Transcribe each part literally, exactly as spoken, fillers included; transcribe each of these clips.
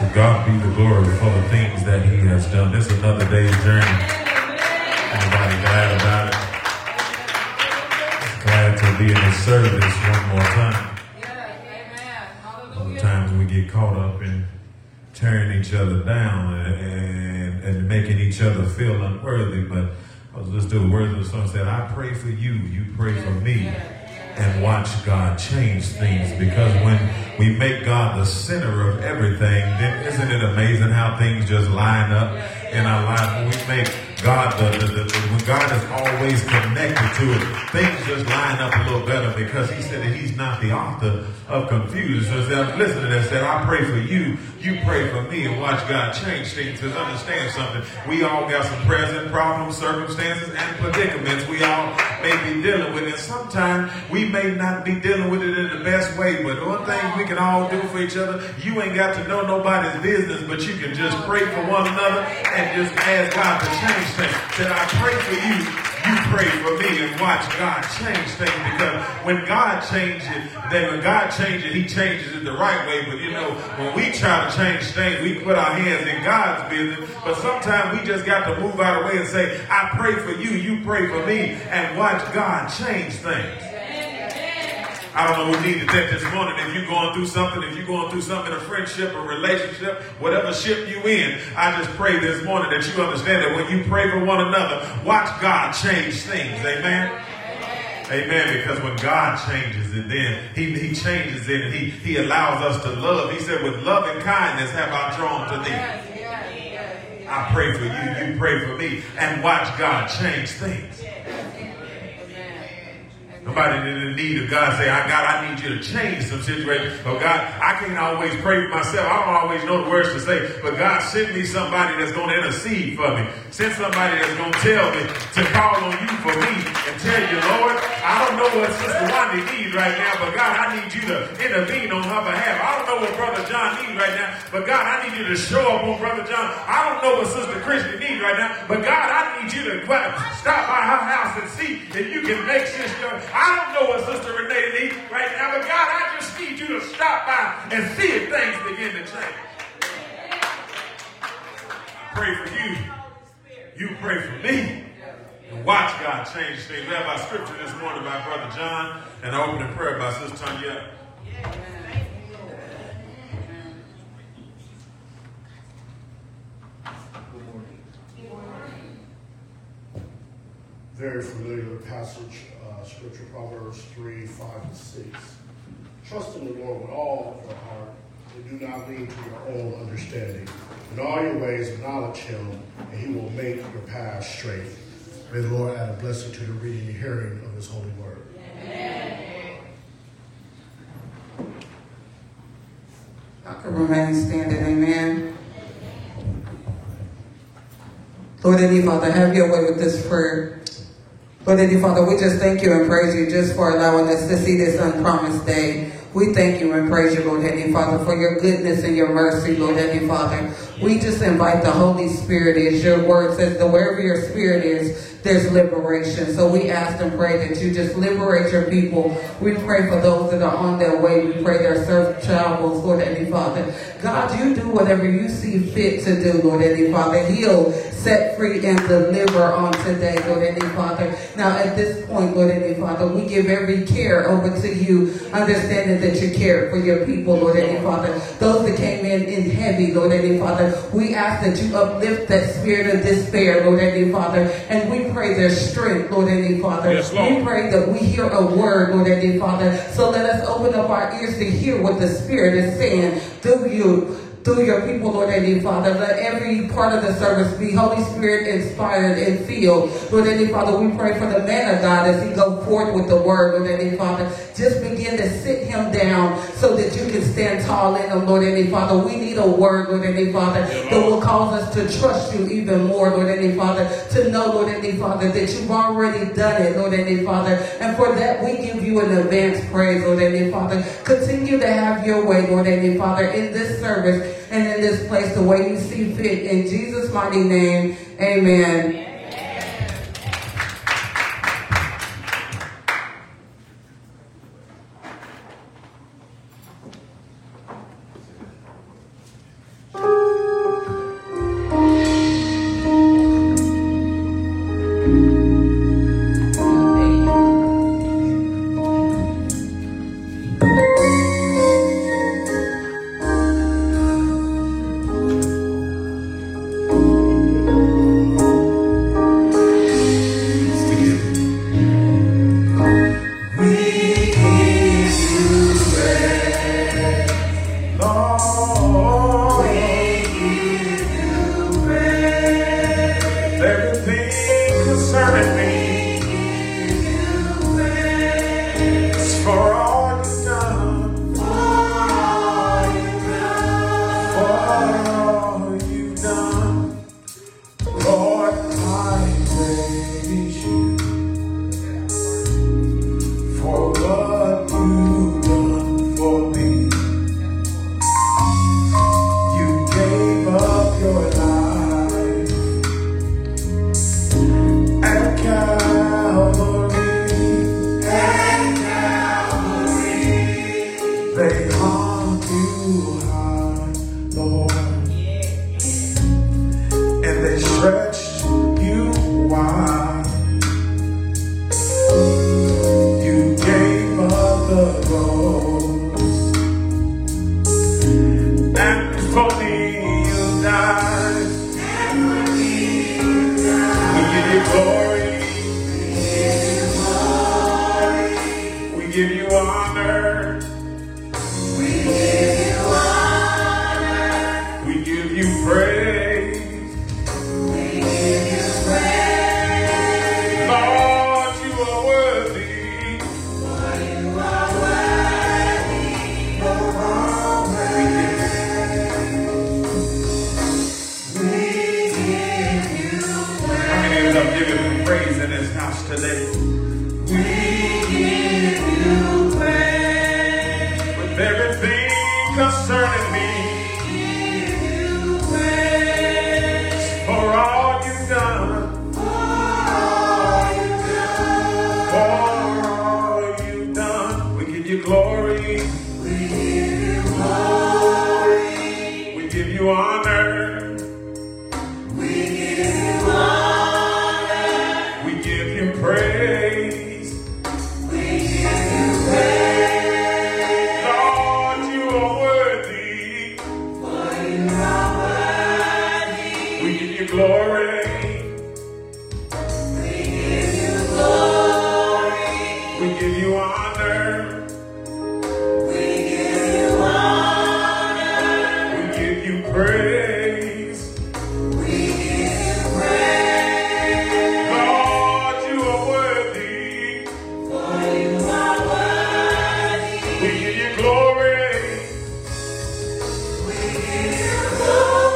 To God be the glory for the things that he has done. This is another day's journey. Anybody glad about it? Glad to be in his service one more time. Sometimes we get caught up in tearing each other down and, and, and making each other feel unworthy. But I was listening to the words of the song said, I pray for you, you pray for me. And watch God change things, because when we make God the center of everything, then isn't it amazing how things just line up in our life? When we make God, the, the, the, the, when God is always connected to it, things just line up a little better, because he said that he's not the author of confusion. So instead of listening to that, said, I pray for you, you pray for me, and watch God change things. Because understand something, we all got some present problems, circumstances, and predicaments we all may be dealing with. And sometimes we may not be dealing with it in the best way, but one thing we can all do for each other, you ain't got to know nobody's business, but you can just pray for one another and just ask God to change things. Said, I pray for you, you pray for me, and watch God change things. Because when God changes it, then when God changes it, he changes it the right way. But you know, when we try to change things, we put our hands in God's business. But sometimes we just got to move out of the way and say, I pray for you, you pray for me, and watch God change things. I don't know who needed that this morning. If you're going through something, if you're going through something in a friendship or relationship, whatever ship you in, I just pray this morning that you understand that when you pray for one another, watch God change things. Amen? Amen. Because when God changes it, then he, he changes it and he, he allows us to love. He said, with love and kindness have I drawn to thee. I pray for you, you pray for me, and watch God change things. Somebody in the need of God say, I God, I need you to change some situation. Oh God, I can't always pray for myself. I don't always know the words to say. But God, send me somebody that's going to intercede for me. Send somebody that's going to tell me to call on you for me and tell you, Lord, I don't know what Sister Wanda needs right now, but God, I need you to intervene on her behalf. I don't know what Brother John needs right now, but God, I need you to show up on Brother John. I don't know what Sister Christian needs right now, but God, I need you to stop by her house and see if you can make Sister. I don't know what Sister Renee needs right now, but God, I just need you to stop by and see if things begin to change. Pray for you. You pray for me. And watch God change things. We have our scripture this morning by Brother John and our opening prayer by Sister Tanya. Very familiar passage, uh, scripture, Proverbs three, five, and six. Trust in the Lord with all of your heart, and do not lean to your own understanding. In all your ways acknowledge him, and he will make your path straight. May the Lord add a blessing to the reading and hearing of his holy word. Amen. I can remain standing, amen. Lord, Heavenly Father, have your way with this prayer. Lord, Heavenly Father, we just thank you and praise you just for allowing us to see this unpromised day. We thank you and praise you, Lord Heavenly Father, for your goodness and your mercy, Lord Heavenly Father. We just invite the Holy Spirit, as your word says, that wherever your spirit is, there's liberation. So we ask and pray that you just liberate your people. We pray for those that are on their way. We pray their servant travels, Lord Heavenly Father. God, you do whatever you see fit to do, Lord Heavenly Father. Heal, set free, and deliver on today, Lord Heavenly Father. Now at this point, Lord Heavenly Father, we give every care over to you, understanding that you care for your people, Lord Heavenly Father. Those that came in in heavy, Lord Heavenly Father, we ask that you uplift that spirit of despair, Lord Heavenly Father, and we pray their strength, Lord Heavenly Father. Yes, we pray that we hear a word, Lord Heavenly Father, so let us open up our ears to hear what the Spirit is saying through you. Through your people, Lord Heavenly Father. Let every part of the service be Holy Spirit inspired and filled. Lord Heavenly Father, we pray for the man of God as he goes forth with the word, Lord Heavenly Father. Just begin to sit him down so that you can stand tall in him, Lord Heavenly Father. We need a word, Lord Heavenly Father, that will cause us to trust you even more, Lord Heavenly Father, to know, Lord Heavenly Father, that you've already done it, Lord Heavenly Father. And for that, we give you an advance praise, Lord Heavenly Father. Continue to have your way, Lord Heavenly Father, in this service and in this place the way you see fit. In Jesus' mighty name, amen. exalt you high, Lord. And they stretched you wide. You gave up the ghost. And for me you died. And for me you died. We give you glory. We give you honor. We give you honor. We give you praise. We give you praise. Lord, you are worthy. Lord, you are worthy. Lord, we give you praise. How many of us give him praise in this house today? Everything concerning me, give you praise for all you've done, for all you've done, for all you've done. We give you glory, we give you glory, we give you honor, we give you honor, we give you praise. Glory. We give you glory. We give you honor. We give you honor. We give you praise. We give you praise. Lord, you are worthy. For you are worthy. We give you glory. We give you glory.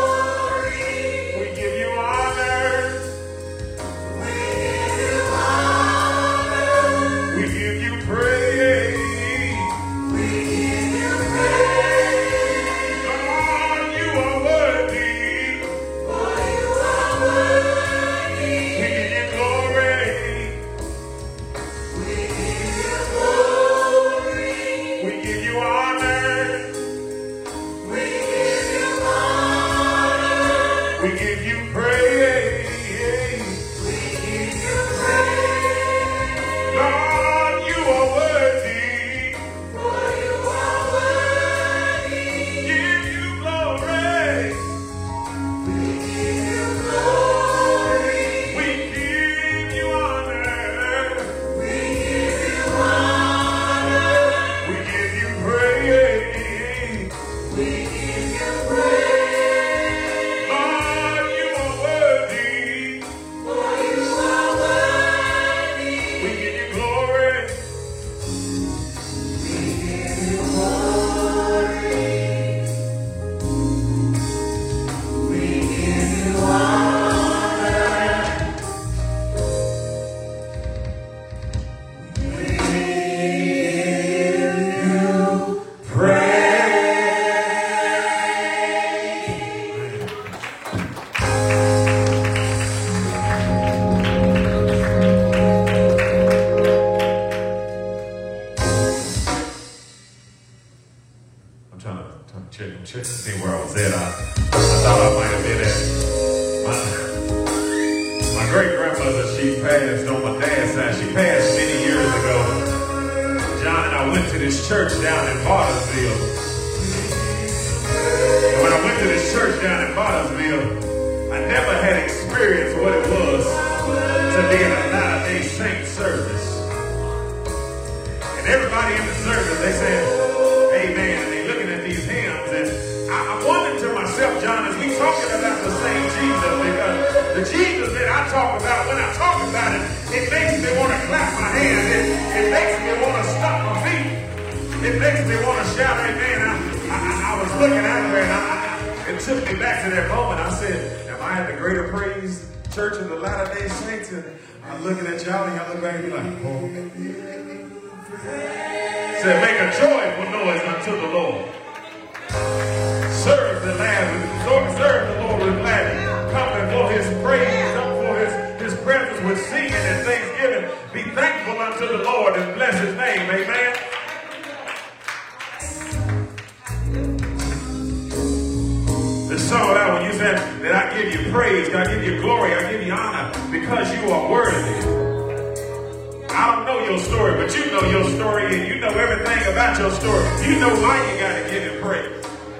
said that I give you praise, I give you glory, I give you honor because you are worthy. I don't know your story, but you know your story and you know everything about your story. You know why you got to give him praise.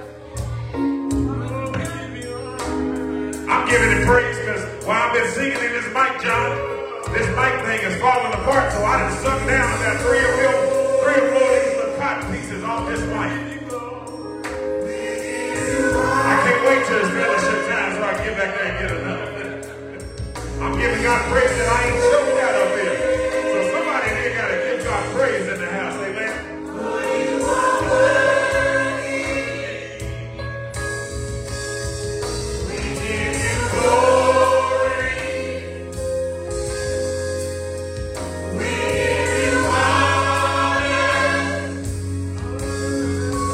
I'm giving him praise because while I've been singing in this mic, John, this mic thing is falling apart, so I done sunk down and got three or four, three or four of these little cotton pieces off this mic. I can't wait till it's fellowship time so I can get back there and get another. I'm giving God praise that I ain't choked out up here. So somebody here got to give God praise in the house, amen? We give you glory. We give you honor.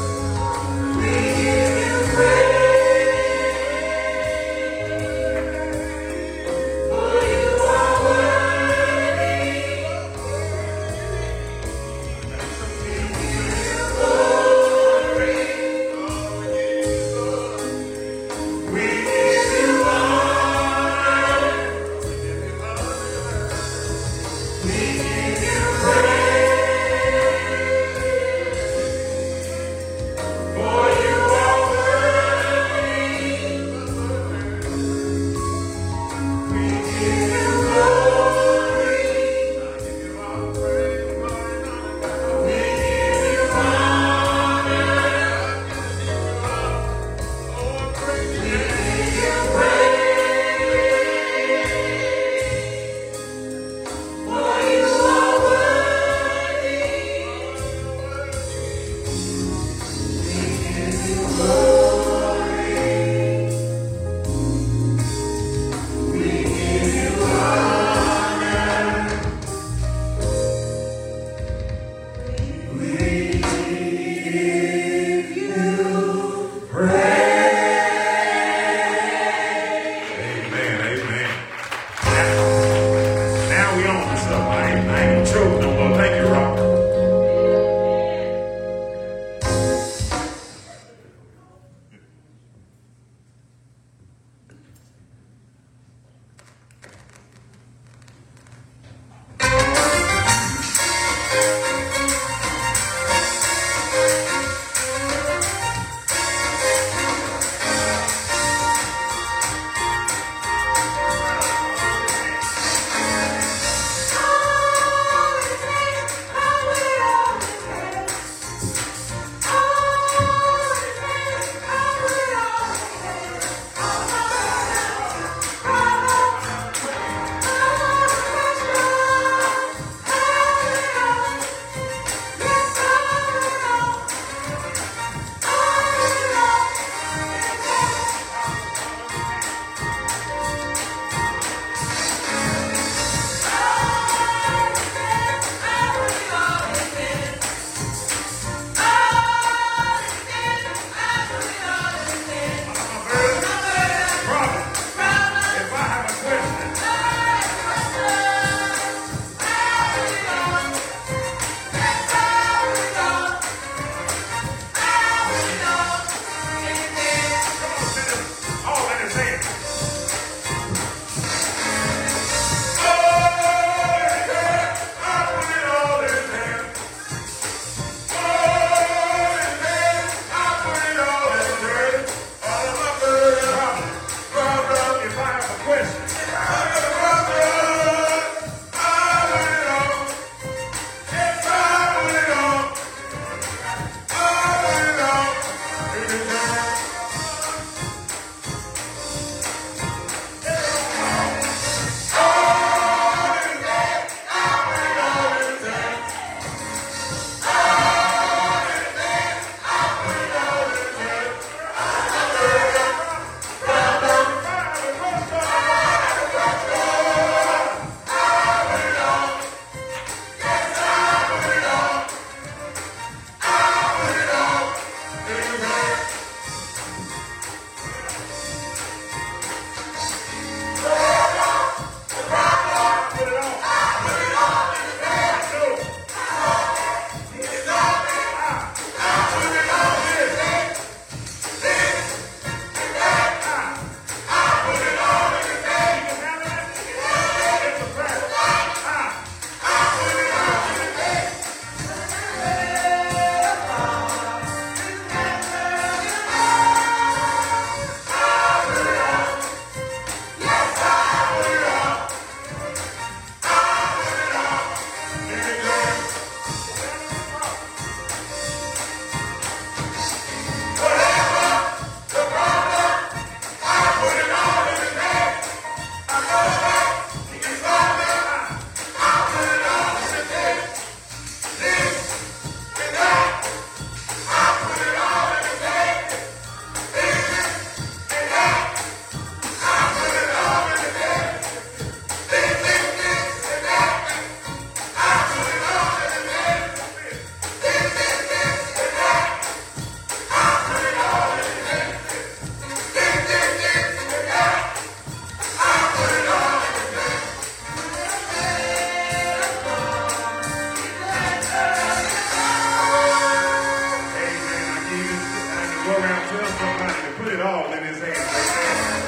Tell somebody to put it all in his hands.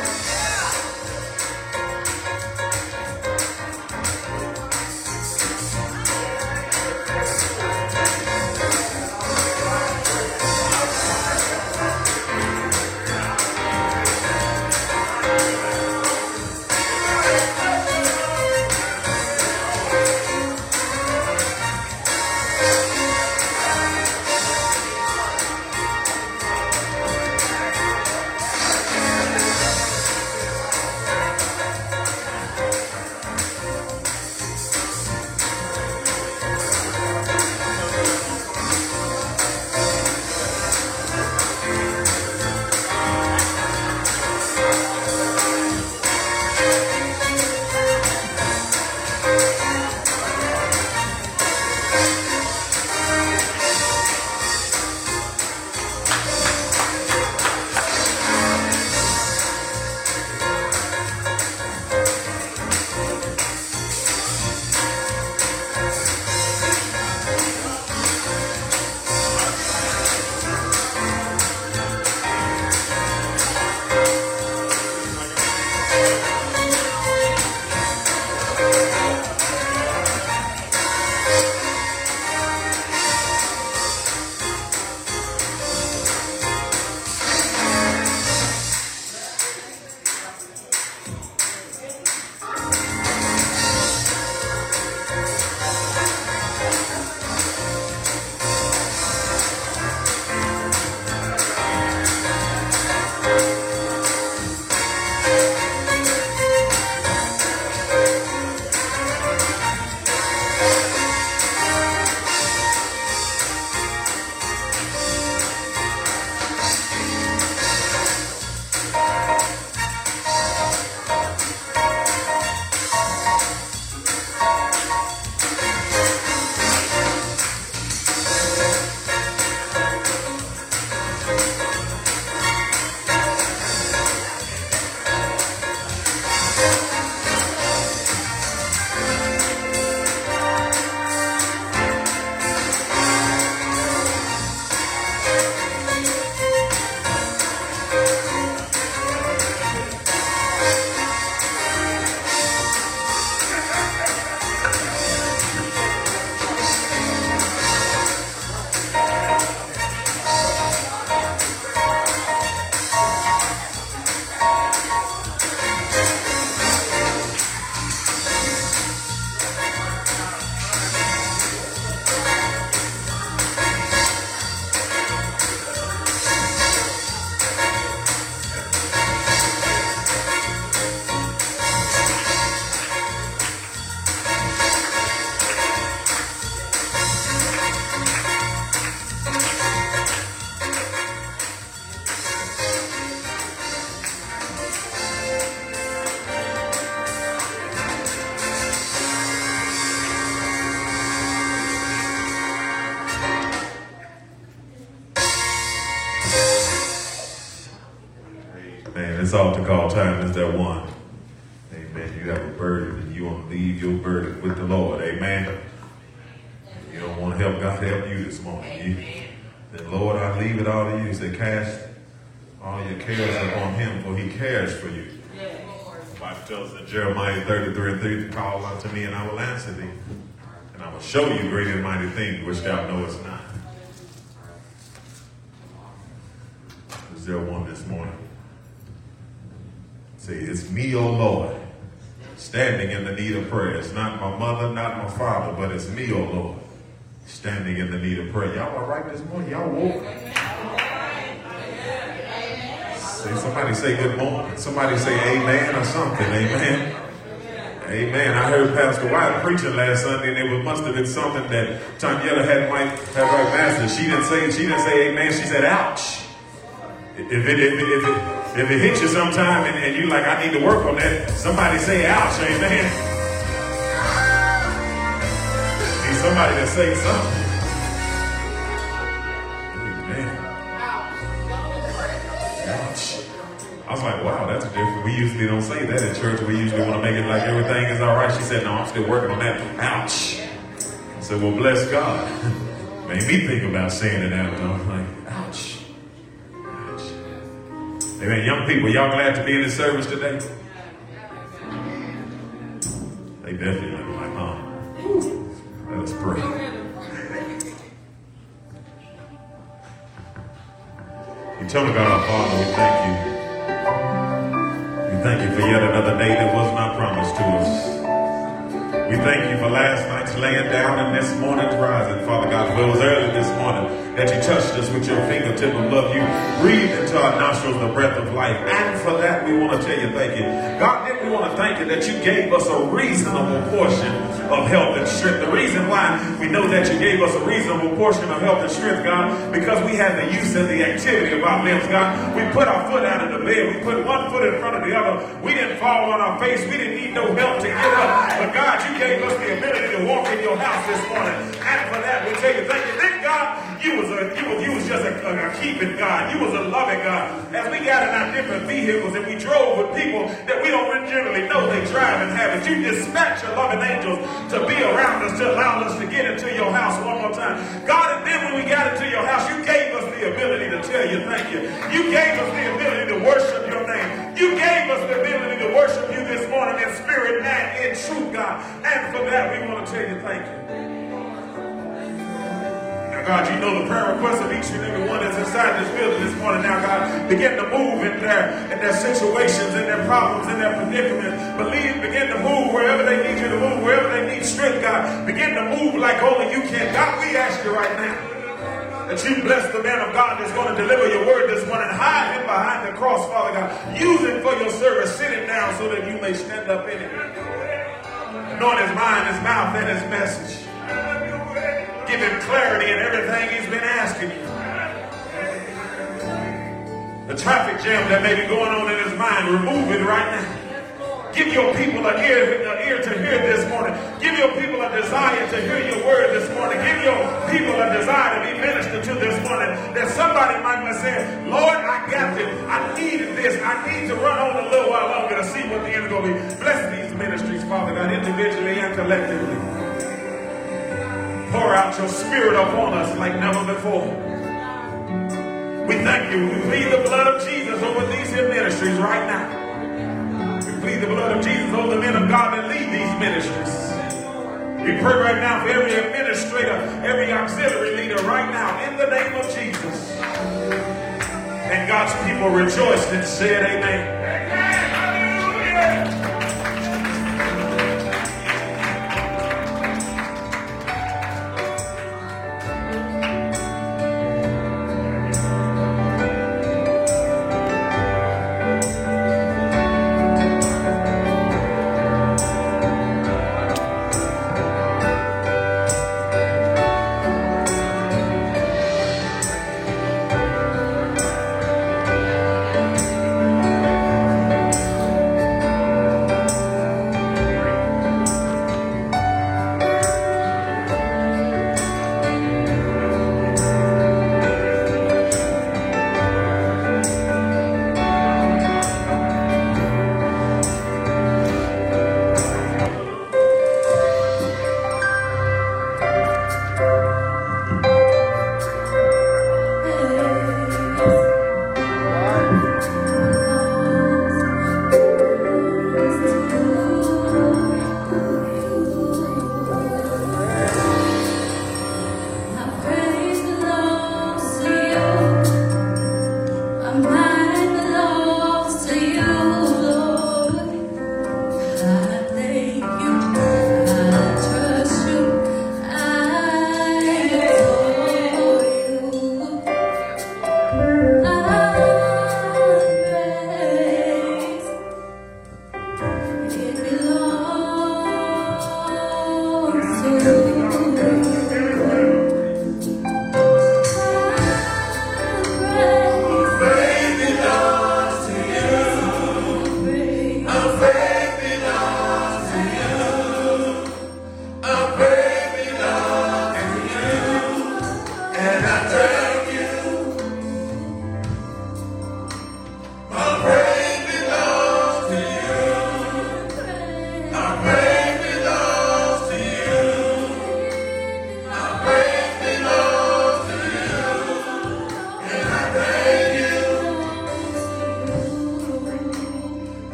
This altar call time is that one. Amen. You have a burden and you want to leave your burden with the Lord. Amen. You don't want to help God help you this morning. You, then Lord, I leave it all to you. He said, cast all your cares upon him, for he cares for you. The Bible tells us in Jeremiah thirty-three and three to call unto me, and I will answer thee. And I will show you great and mighty things which thou knowest not. Is there one this morning? Say, it's me, O Lord, standing in the need of prayer. It's not my mother, not my father, but it's me, O Lord, standing in the need of prayer. Y'all all right this morning? Y'all woke? Say, somebody say good morning. Somebody say amen or something. Amen. Amen. I heard Pastor White preaching last Sunday, and it was, must have been something that Tanyella had might have right master. She didn't say she didn't say amen. She said ouch. If it, if it, if it, if it hits you sometime and, and you like, I need to work on that, somebody say ouch, amen. Need somebody to say something. Amen. Ouch. I was like, wow, that's different. We usually don't say that in church. We usually want to make it like everything is all right. She said, no, I'm still working on that. Ouch. I said, well, bless God. Made me think about saying it out. I was like, ouch. Ouch. Amen. Young people, y'all glad to be in the service today? They definitely look like, huh? Let us pray. Eternal God, our Father, we thank you. We thank you for yet another day that was not promised to us. We thank you for last night's laying down and this morning's rising, Father God. For it was early this morning that you touched us with your fingertip of love. You breathed into our nostrils the breath of life. And for that, we want to tell you thank you. God, then we want to thank you that you gave us a reasonable portion of health and strength. The reason why we know that you gave us a reasonable portion of health and strength, God, because we had the use and the activity of our limbs, God. We put our foot out of the bed. We put one foot in front of the other. We didn't fall on our face. We didn't need no help to get up. But God, you gave us the ability to walk in your house this morning. And for that, we tell you thank you. Then, God, you was a you was, you was just a, a, a keeping God. You was a loving God. As we got in our different vehicles and we drove with people that we don't generally know they drive and have it, you dispatch your loving angels to be around us, to allow us to get into your house one more time. God, and then when we got into your house, you gave us the ability to tell you thank you. You gave us the ability to worship your name. You gave us the ability to worship you this morning in spirit and in truth, God. And for that, we want to tell you thank you. God, you know the prayer requests of each and every one that's inside this building this morning. Now, God, begin to move in their, in their situations, in their problems, in their predicaments. Believe, begin to move wherever they need you to move, wherever they need strength, God. Begin to move like only you can. God, we ask you right now that you bless the man of God that's going to deliver your word this morning. Hide him behind the cross, Father God. Use him for your service. Sit him down so that you may stand up in it. Anoint his mind, his mouth, and his message. Give him clarity in everything he's been asking you. The traffic jam that may be going on in his mind, remove it right now. Give your people an ear, an ear to hear this morning. Give your people a desire to hear your word this morning. Give your people a desire to be ministered to this morning. That somebody might be saying, Lord, I got this. I needed this. I need to run on a little while longer to see what the end is going to be. Bless these ministries, Father God, individually and collectively. Pour out your spirit upon us like never before. We thank you. We plead the blood of Jesus over these here ministries right now. We plead the blood of Jesus over the men of God that lead these ministries. We pray right now for every administrator, every auxiliary leader right now in the name of Jesus. And God's people rejoiced and said amen. Hallelujah.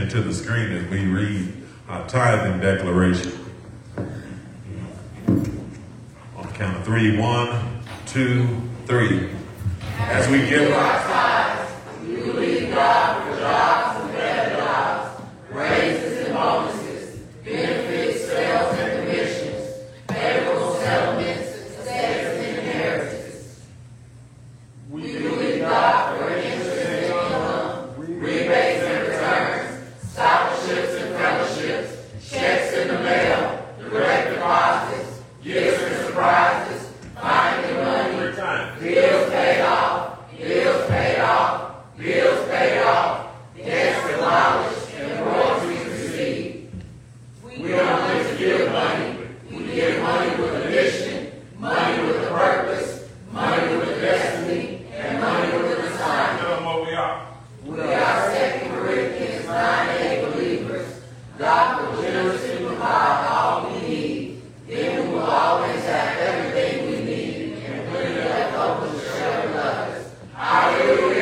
into the screen as we read our tithing declaration. On the count of three, one, two, three. As we give our tithes, we believe God for jobs and better jobs, raises and bonuses, benefits, sales and commissions, favorable settlements, estates and inheritances. We believe God for interest and income, rebates and returns, scholarships and fellowships, checks in the mail, direct deposits, gifts and surprises, finding money, bills paid off, bills paid off, bills paid off, debts demolished, and royalties received. We don't just give money, we give money with a mission, money with a purpose, money with a destiny, and money with an assignment. Tell them what we are. We are Second Corinthians nine eight believers. God will generously provide all we need. Then we will always have everything we need, and plenty left over to share with others. Hallelujah.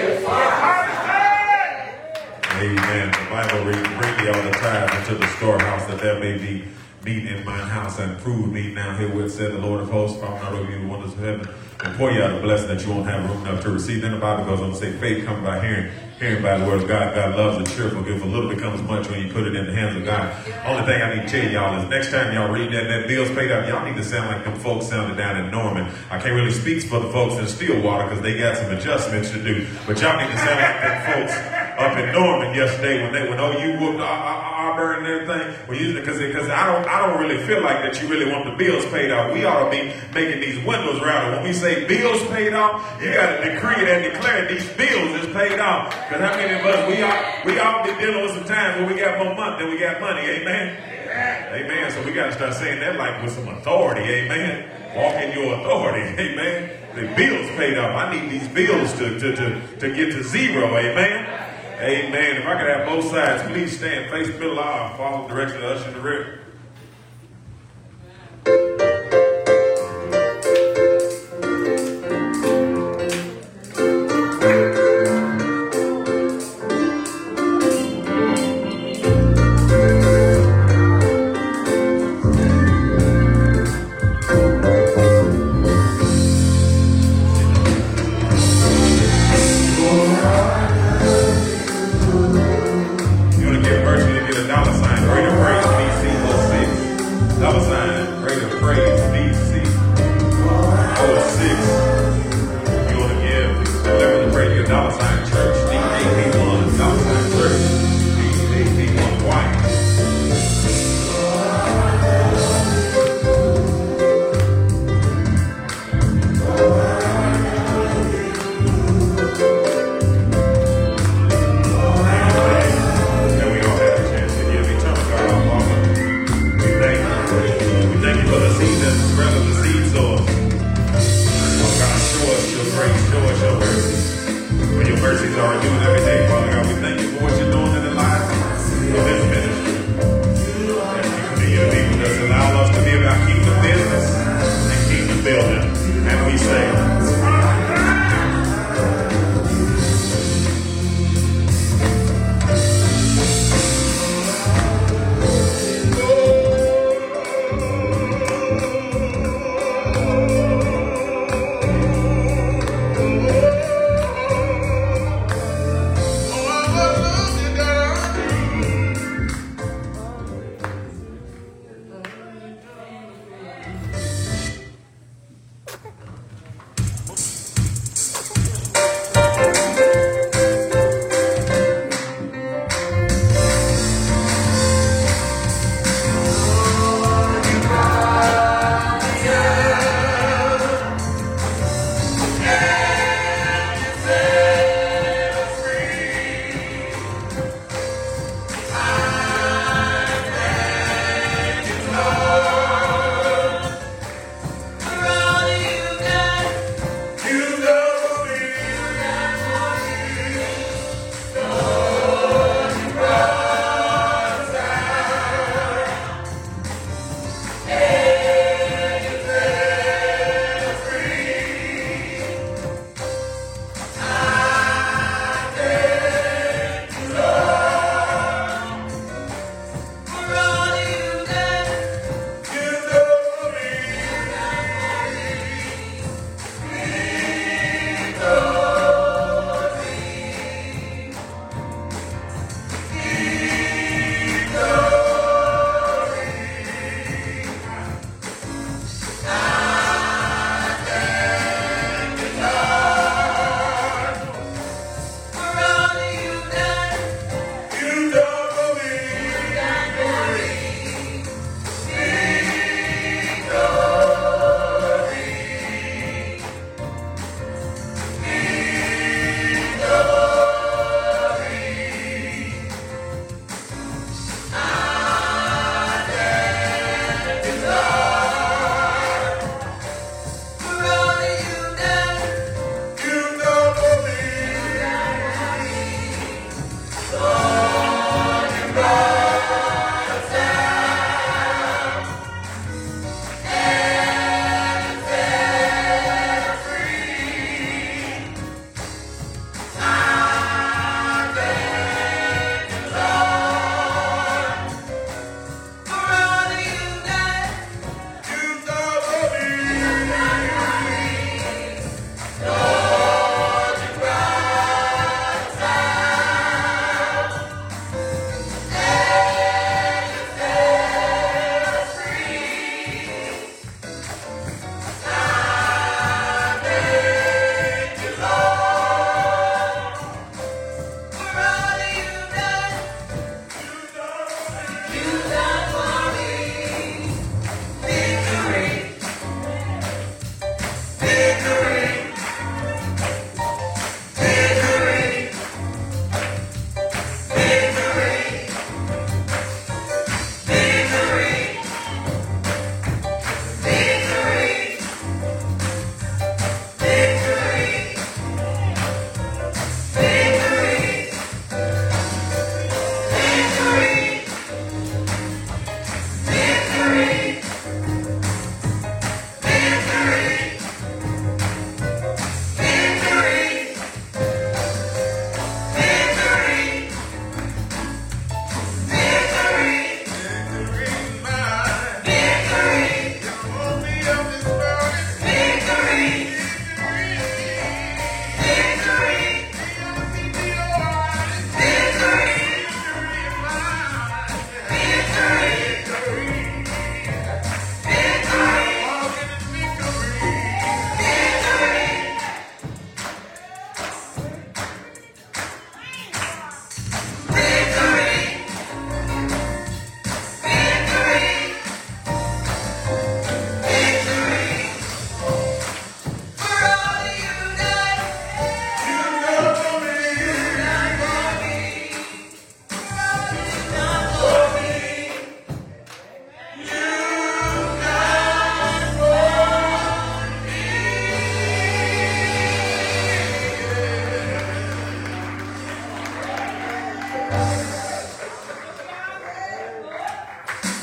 Amen. The Bible reads, bring ye all the tithes into the storehouse, that there may be meat in mine house, and prove me now herewith, said the Lord of hosts, found out over you the wonders of heaven, and pour you out a blessing that you won't have room enough to receive. Then the Bible goes on to say, faith comes by hearing, hearing by the word of God. God loves a cheerful gift. A little becomes much when you put it in the hands of God. Only thing I need to tell y'all is next time y'all read that, that bill's paid up, y'all need to sound like them folks sounded down in Norman. I can't really speak for the folks in Stillwater because they got some adjustments to do, but y'all need to sound like them folks up in Norman yesterday when they when oh you whooped Auburn and everything. Well, you because because I don't I don't really feel like that you really want the bills paid off. We ought to be making these windows routed. When we say bills paid off, you got to decree it and declare these bills is paid off. Because how many of us we all we all be dealing with some times where we got more money than we got money. Amen. Amen. Amen. So we got to start saying that like with some authority. Amen. Walk in your authority. Amen. The bills paid off. I need these bills to to to, to get to zero. Amen. Amen. If I could have both sides, please stand, face the middle aisle, follow the direction of usher in the rear. Thank you.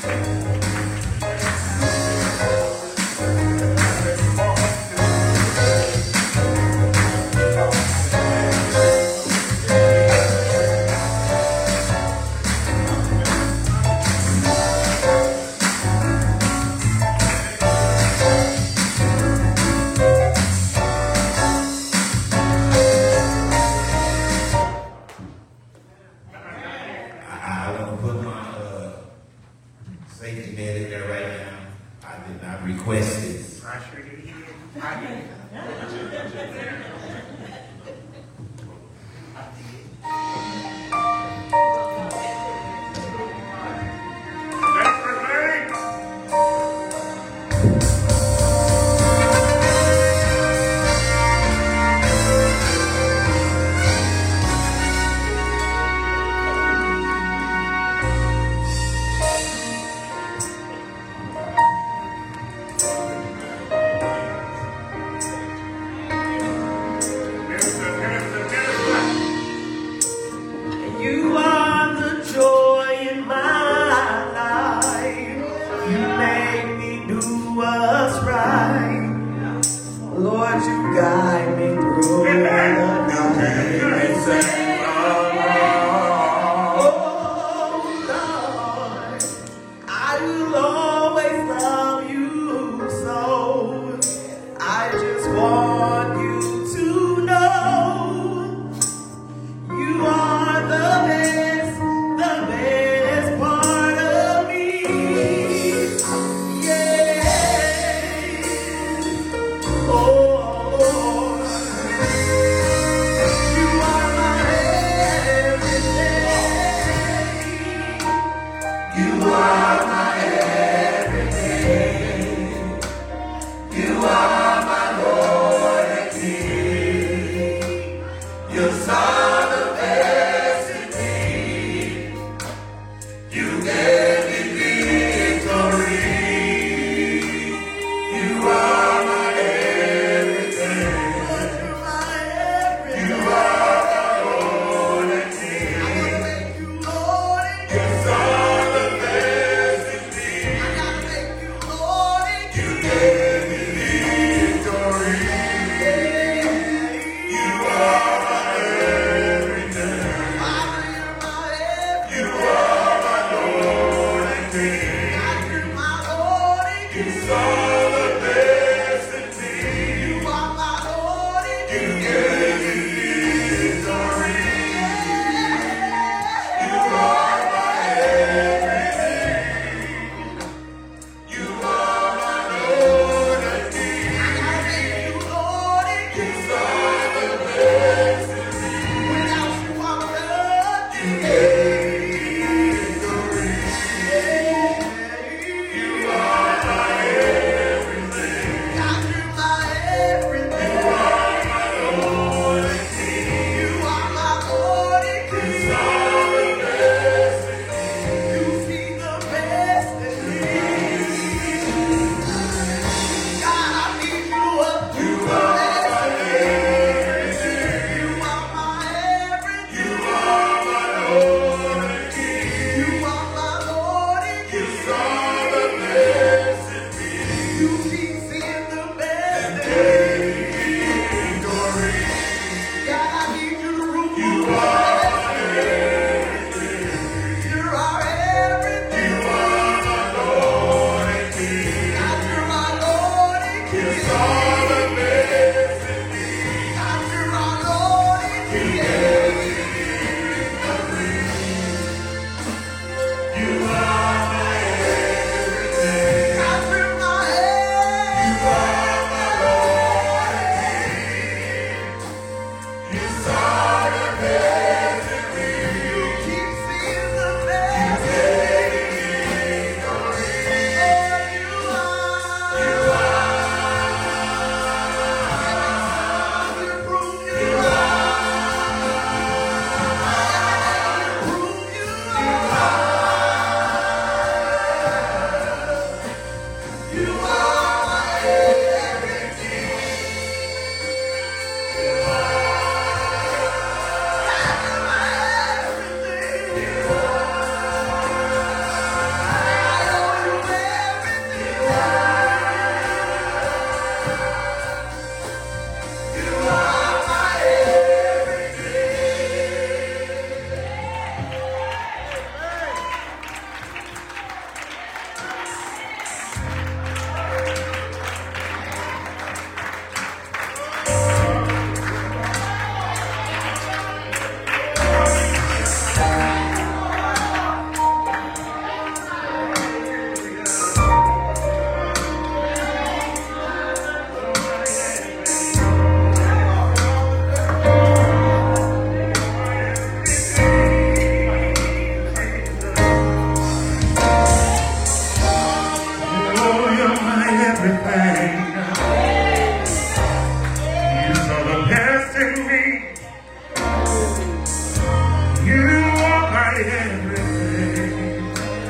Yes,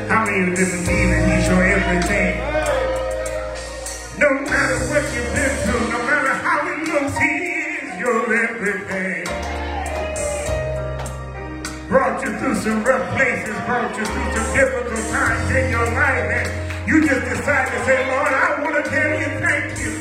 How many of them believe that he's your everything? No matter what you've been through, no matter how it looks, he is your everything. Brought you through some rough places, brought you through some difficult times in your life, and you just decided to say, Lord, I want to tell you thank you.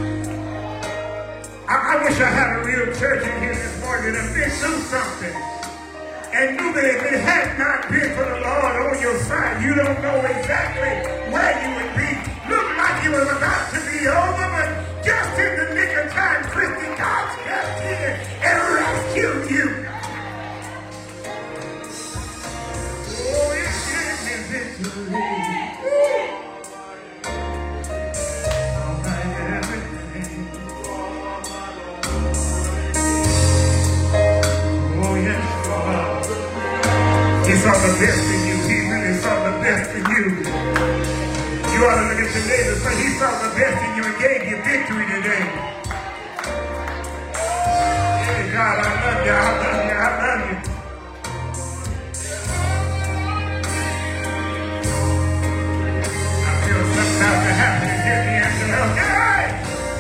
I, I wish I had a real church in here this morning that been through something and knew that if it had not been for the Lord on your side, you don't know exactly where you would be. Looked like it was about to be over, but just in the nick of time, Christy, God stepped in and rescued you. Oh, it gave me victory. All my everything. Oh, yes, Lord. He saw the best in you. He really saw the best in you. You ought to look at your neighbor and say, he saw the best in you and gave you victory today. Hey, God, I love you. I love you. I love you. I feel something about to happen in here, D'Angelo. Hey!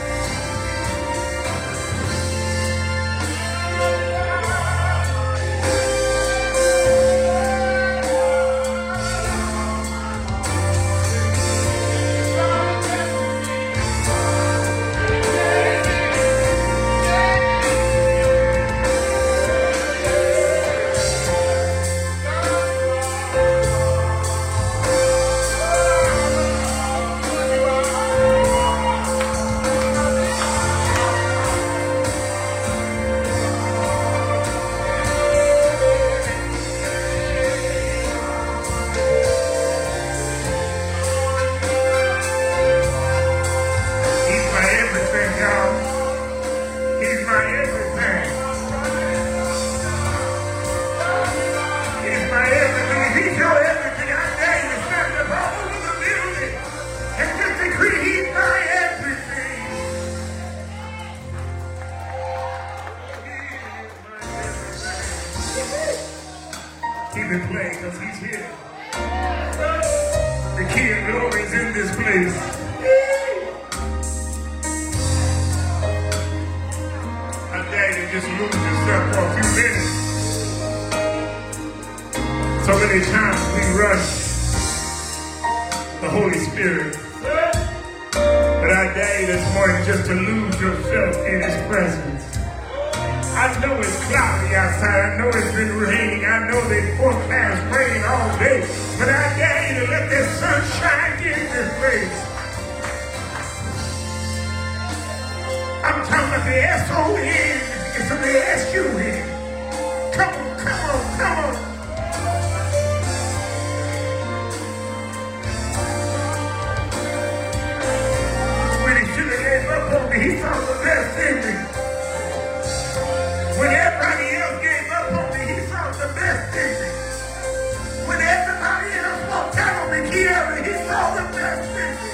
Keep it playing because he's here. The King of Glory is in this place. I dare you to just lose yourself for a few minutes. So many times we rush the Holy Spirit. But I dare you this morning just to lose yourself in his presence. I know it's cloudy outside. I know it's been raining. I know they forecast rain all day. But I dare you to let that sun shine in this place. I'm talking about the S O N. It's from the S U N. Come on, come on, come on. When he should have gave up on me, he saw the best in me. When everybody else gave up on me, he saw the best in me. When everybody else walked out on me, he, he saw the best in me.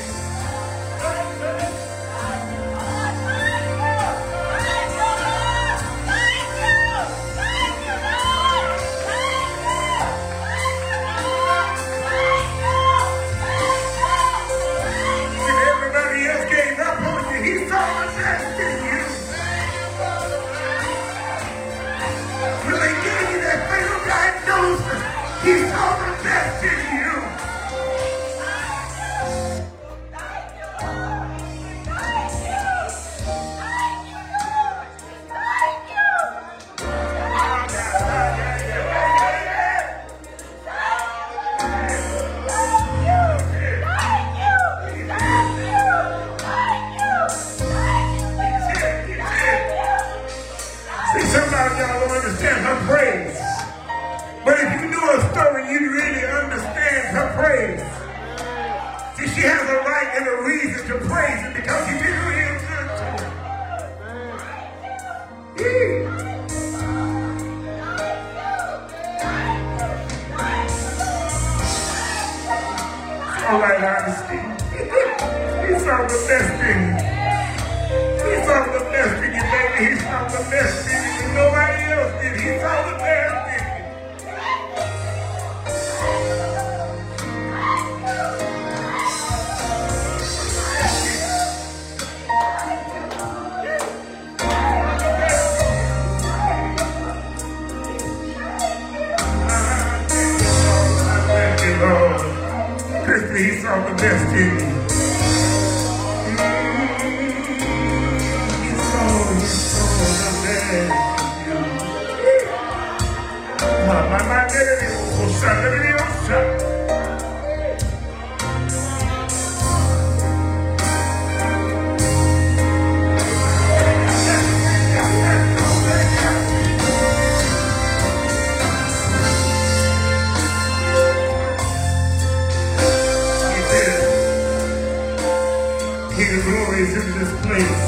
When everybody else gave up on you, he saw the best in you. When they gave you that fatal diagnosis, he saw the best in you. See, somebody y'all don't understand her praise. But if you knew her story, you'd really understand her praise. See, she has a right and a reason to praise him because he's been real good to her. All right, honesty. He saw the best in you. He saw the best in you, baby. He saw the best in you. And nobody else did. He saw the best in you. sister, he saw the best in you. He saw, he saw the best in you. My, my, my, let it in, oh, son, let it in, oh, son. King of Glory is in this place.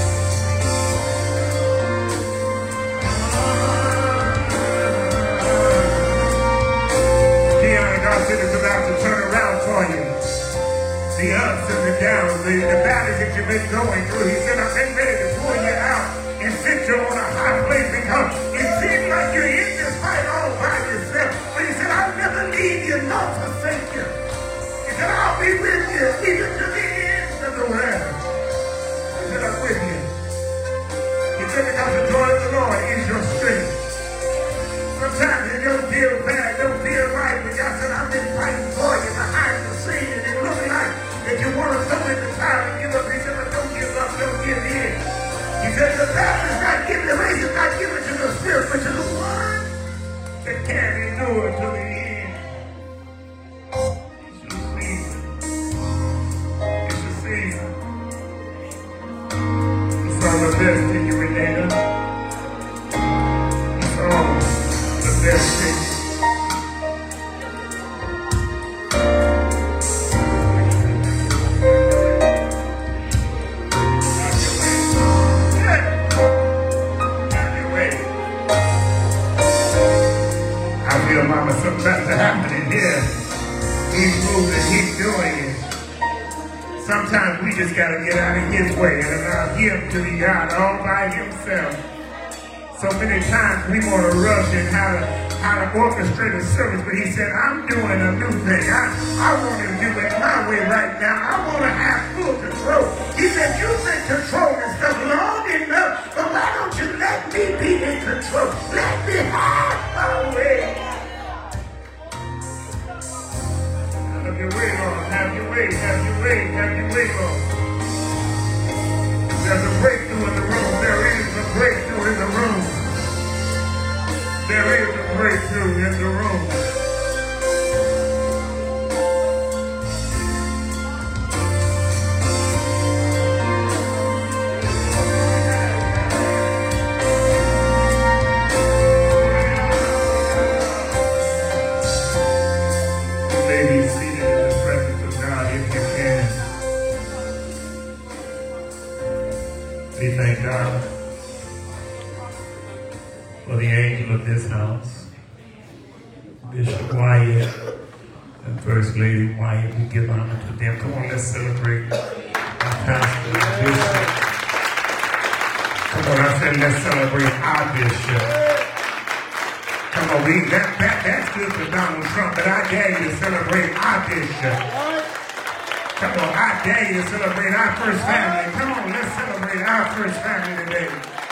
Deanna, God said it's about to turn around for you. The ups and the downs, the, the battles that you've been going through. He said, I'm getting ready to pull you out and sit you on a high place because it seems like you're in this fight all by yourself. But he said, I'll never leave you nor forsake you. He said, I'll be with you even to the end of the world. I'm with you. He said, because the joy of the Lord is your strength. Sometimes it don't feel bad, don't feel right, but God said, I've been fighting for you behind the scene, and it looks like that you want to throw in the towel and give up. He said, but don't give up, don't give in. He said, the battle is not given, the race is not given to the spirit, but to the one that can endure to the end. It's your season. It's your season. All the best in you, Renata. It's all the best in you. Have your way. I feel, Mama, something's about to happen in here. He's moving, he's doing it. Sometimes we just got to get out of his way and allow him to be God all by himself. So many times we want to rush in how to, how to orchestrate a service, but he said, I'm doing a new thing. I, I want to do it my way right now. I want to have full control. He said, you've been controlling stuff long enough, but why don't you let me be in control? Let me have my way. Have your way, Lord. Have your way, have your way, have your way, Lord. There's a breakthrough in the room. There is a breakthrough in the room. There is a breakthrough in the room. We thank God for the angel of this house, Bishop Wyatt and First Lady Wyatt. We give honor to them. Come on, let's celebrate our pastor, our bishop. Come on, I said let's celebrate our bishop. Come on, we, that, that, that's good for Donald Trump, but I dare you to celebrate our bishop. Come on, I dare you to celebrate our first family. Come on, let's celebrate our first family today.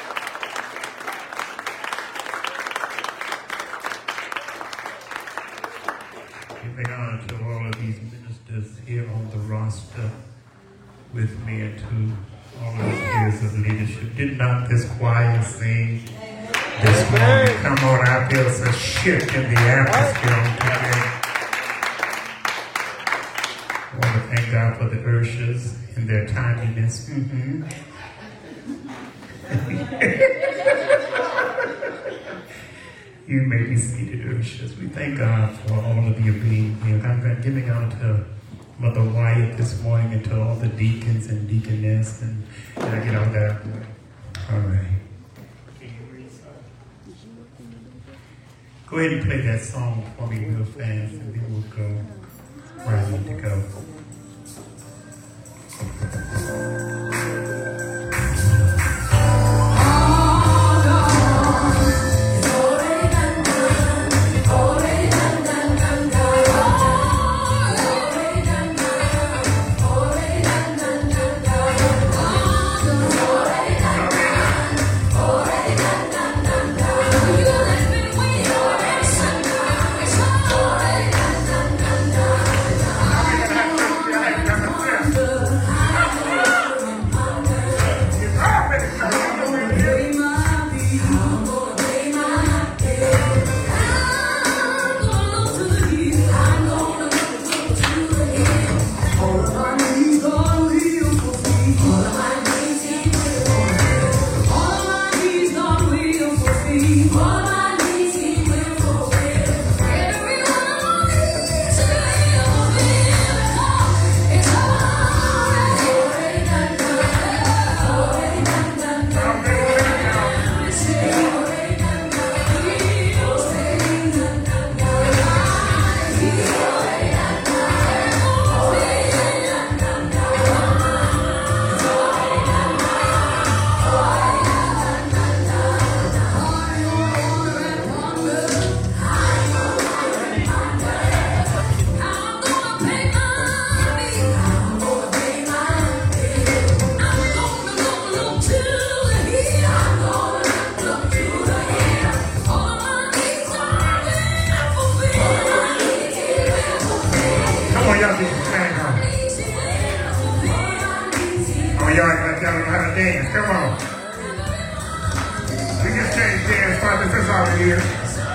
Giving honor to all of these ministers here on the roster with me and to all of the years of leadership. Did not this choir sing this morning? Come on, I feel a shift in the atmosphere on today. I want to thank God for the Urshas and their timeliness. Mm-hmm. You may be seated, Urshas. We thank God for all of you being here. I'm giving honor to Mother Wyatt this morning and to all the deacons and deaconess. And, and I get all that. All right. Go ahead and play that song for me real fast, and then we'll go where I need to go. y'all act like y'all don't know how to dance. Come on. We can change dance partners. That's all it is.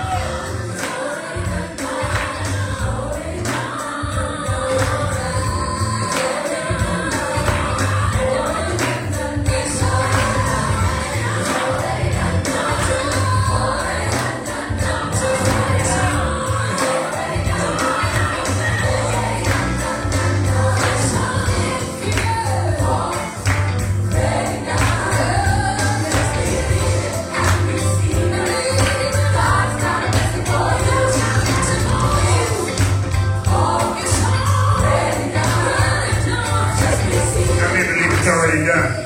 Already done.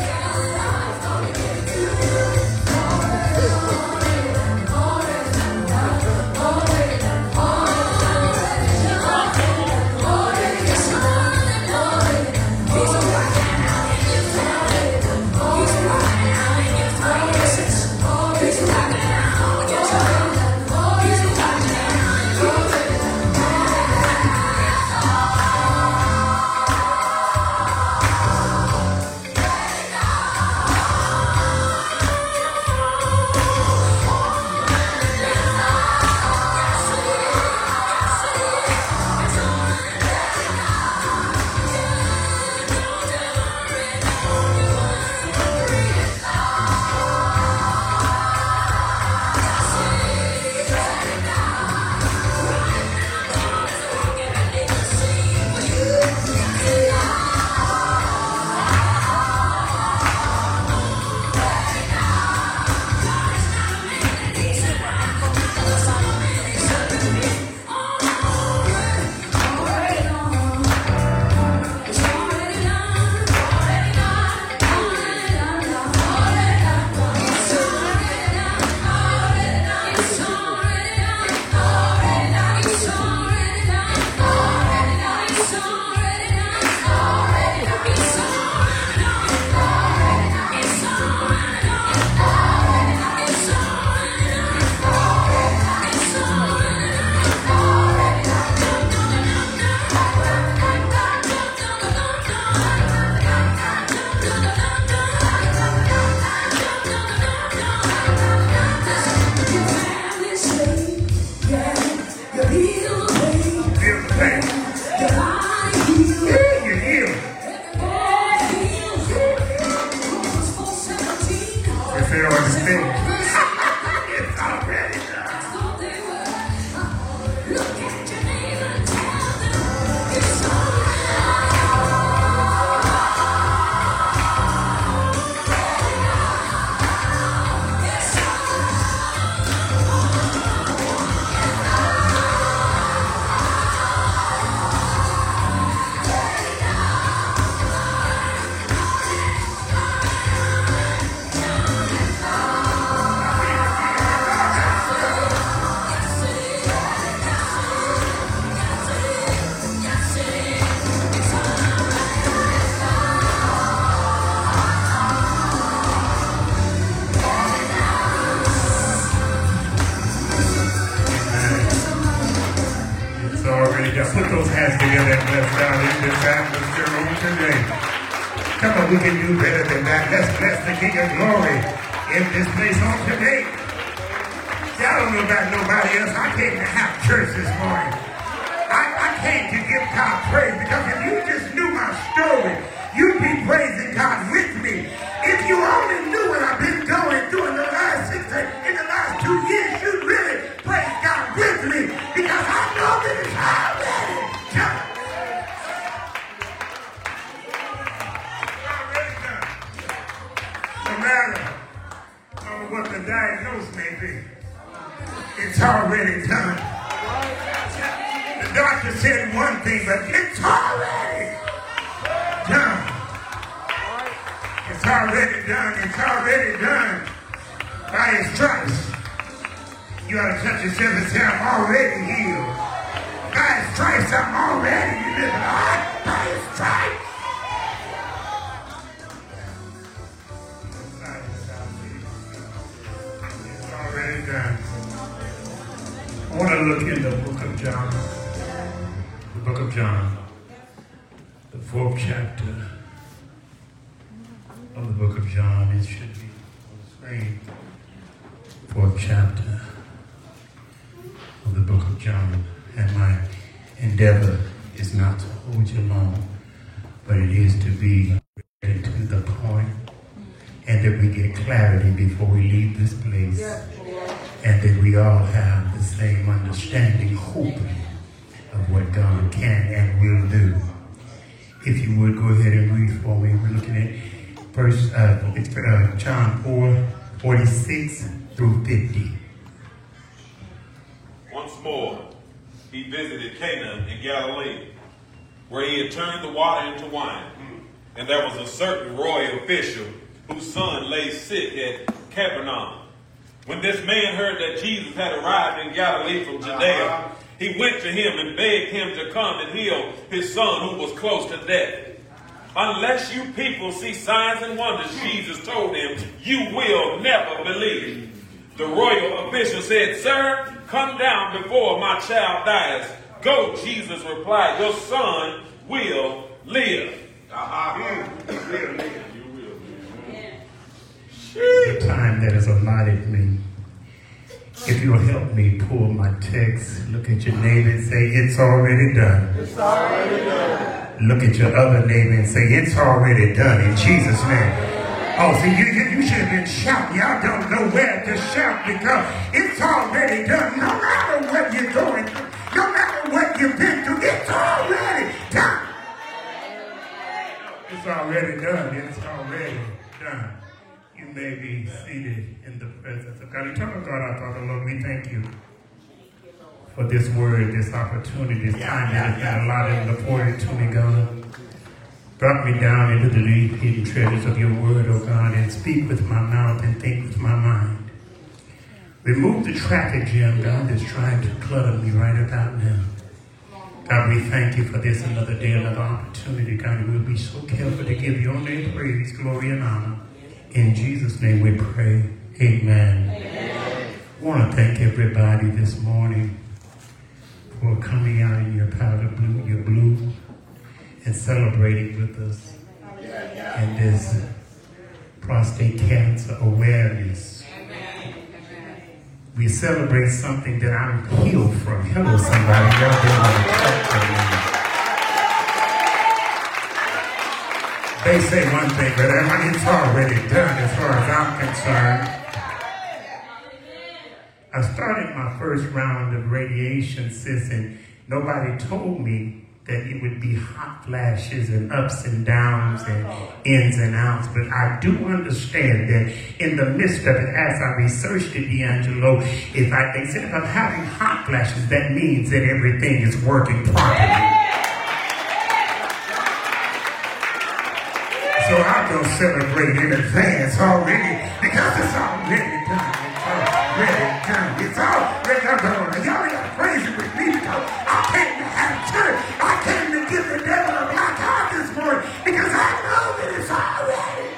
Put those hands together and bless God in this atmosphere on today. Come on, we can do better than that. Let's bless the King of Glory in this place on today. See, I don't know about nobody else. I came to have church this morning. I, I came to give God praise because if you just knew my story, you'd be praising God with me. If you only knew what I've been going through in the last six, in the last two years, you'd really praise God with me because I know that it's already done. Already done. No matter uh, what the diagnosis may be, it's already done. The doctor said one thing, but it's already done. It's already done. It's already done. By his stripes. You ought to touch yourself and say, I'm already healed. By his stripes, I'm already delivered. By his stripes. It's already done. I want to look in the book of John. The book of John. The fourth chapter. of the book of John. It should be on the screen. Fourth chapter of the book of John. And my endeavor is not to hold you long, but it is to be to the point, and that we get clarity before we leave this place, and that we all have the same understanding, hoping of what God can and will do. If you would go ahead and read for me. We're looking at first uh, uh, John four, forty-six through fifty. Once more, he visited Cana in Galilee, where he had turned the water into wine. And there was a certain royal official whose son lay sick at Capernaum. When this man heard that Jesus had arrived in Galilee from Judea, he went to him and begged him to come and heal his son who was close to death. Unless you people see signs and wonders, Jesus told him, you will never believe. The royal official said, sir, come down before my child dies. Go, Jesus replied, your son will live. The time that is allotted me. If you'll help me pull my text, look at your neighbor and say, it's already done. It's already done. Look at your other neighbor and say, it's already done in Jesus' name. Oh, see, you, you, you should have been shouting. Y'all don't know where to shout because it's already done. No matter what you're going through, no matter what you've been through, it's already done. It's already done. It's already done. You may be seated in the presence of God. Eternal God, our Father, Lord, we thank you for this word, this opportunity, this time that has been allotted and afforded to me, God. Drop me down into the deep hidden treasures of your word, oh God, and speak with my mouth and think with my mind. Remove the traffic jam, God, that's trying to clutter me right about now. God, we thank you for this another day, another opportunity. God, we'll be so careful to give your name praise, glory, and honor. In Jesus' name we pray. Amen. Amen. I want to thank everybody this morning for coming out in your powder blue, your blue, and celebrating with us in this prostate cancer awareness. We celebrate something that I'm healed from. Hello, somebody. Y'all been on the talk for me. They say one thing, but it's already done as far as I'm concerned. I started my first round of radiation, sis, and nobody told me that it would be hot flashes and ups and downs and ins and outs. But I do understand that in the midst of it, as I researched it, D'Angelo, if I, they said if I'm having hot flashes, that means that everything is working properly. So I'm going to celebrate in advance already because it's already done. It's already done. It's already done. Y'all got crazy with me because I came to have church. I came to give the devil a black eye this morning because I know that it's already.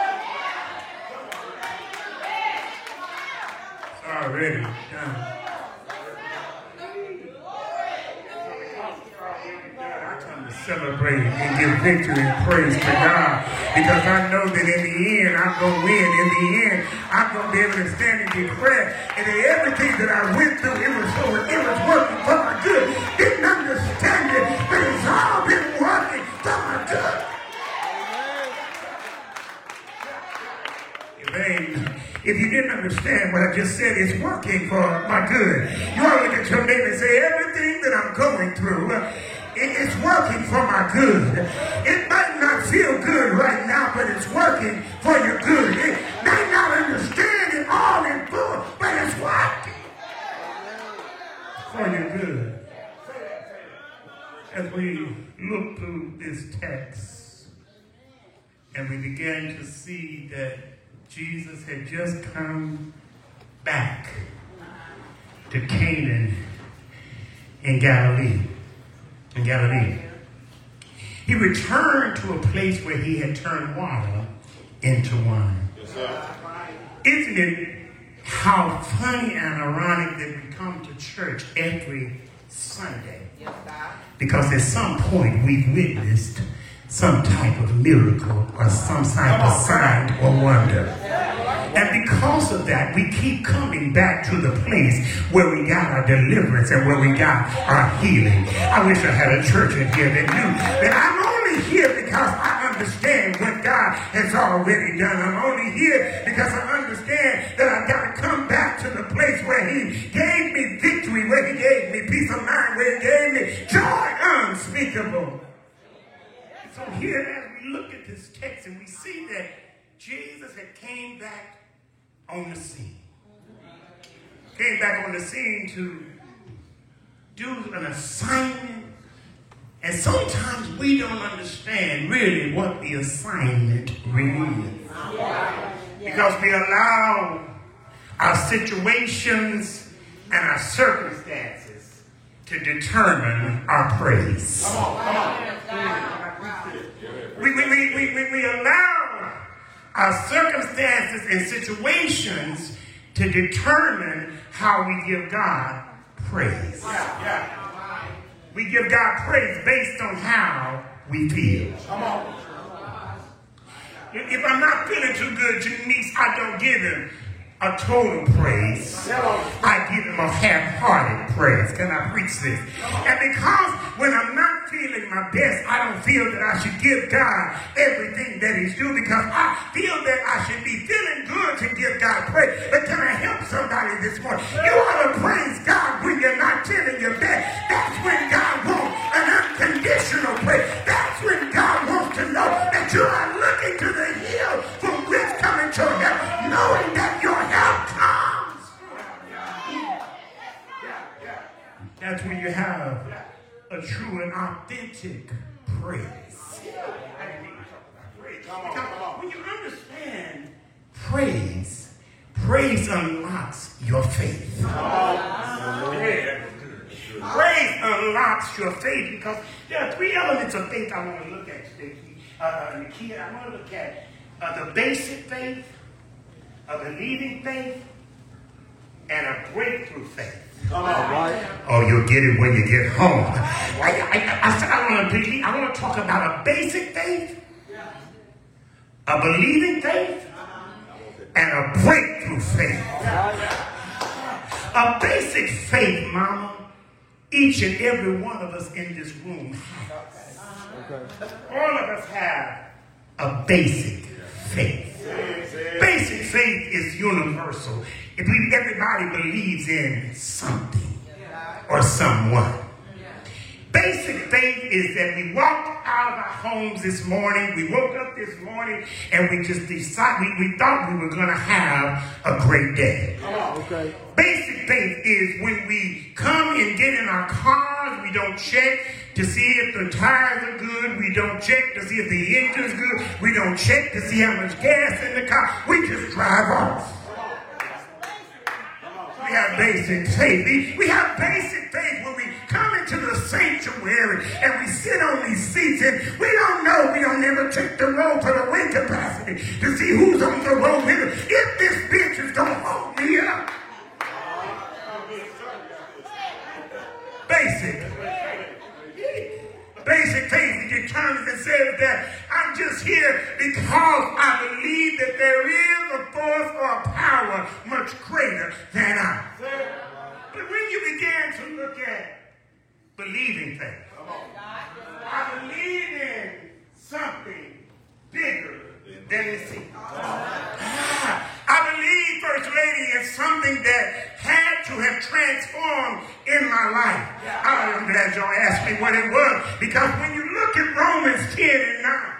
It's already done. Celebrate and give victory and praise to God because I know that in the end I'm going to win. In the end I'm going to be able to stand and declare and that everything that I went through it was for, it was working for my good. Didn't understand it, but it's all been working for my good. Amen. If you didn't understand what I just said, it's working for my good. You ought to look at your neighbor and say everything that I'm going through, it's working for my good. It might not feel good right now, but it's working for your good. It may not understand it all in full, but it's working for your good. As we look through this text, and we began to see that Jesus had just come back to Canaan in Galilee. In Galilee. He returned to a place where he had turned water into wine. Yes, sir. Isn't it how funny and ironic that we come to church every Sunday? Yes, because at some point we've witnessed some type of miracle or some type of sign or wonder. And because of that, we keep coming back to the place where we got our deliverance and where we got our healing. I wish I had a church in here that knew that I'm only here because I understand what God has already done. I'm only here because I understand that I've got to come back to the place where he gave me victory, where he gave me peace of mind, where he gave me joy unspeakable. So here, as we look at this text and we see that Jesus had came back on the scene. Came back on the scene to do an assignment. And sometimes we don't understand really what the assignment really is. Because we allow our situations and our circumstances to determine our praise. Come on, come on. We, we, we, we, we allow our circumstances and situations to determine how we give God praise. Yeah, yeah. We give God praise based on how we feel. Come on. If I'm not feeling too good, Janice, I don't give him a total praise. I give him a half-hearted praise. Can I preach this? And because when I'm not feeling my best, I don't feel that I should give God everything that he's due, because I feel that I should be feeling good to give God praise. But can I help somebody this morning? You ought to praise God when you're not feeling your best. That's when God wants an unconditional praise. That's when God wants to know that you are looking to the hill from which coming your help, knowing that your help comes. That's when you have a true and authentic praise. Because when you understand praise, praise unlocks your faith. Praise unlocks your faith, because there are three elements of faith I want to look at today. Uh, the key, I want to look at uh, the basic faith, a believing faith, and a breakthrough faith. Come on. Right. Oh, you'll get it when you get home. I, I, I said I want to believe, I want to talk about a basic faith, a believing faith, and a breakthrough faith. A basic faith, Mama, each and every one of us in this room has. All of us have a basic faith. Basic faith is universal. If we, everybody believes in something or someone. Basic faith is that we walked out of our homes this morning, we woke up this morning, and we just decided, we, we thought we were going to have a great day. Okay. Basic faith is when we come and get in our cars, we don't check to see if the tires are good, we don't check to see if the engine's good, we don't check to see how much gas in the car, we just drive off. We have basic faith. We have basic faith when we come into the sanctuary and we sit on these seats and we don't know, we don't never check the road for the weight capacity to see who's on the road with us. If this bench is going to hold me up. Basic. Basic faith determines and says that I'm just here because I believe that there is a force or a power much greater than I. But when you began to look at believing faith, I believe in something bigger than it seems. I believe, First Lady, in something that had to have transformed in my life. I'm glad y'all asked me what it was, because when you look at Romans ten and nine,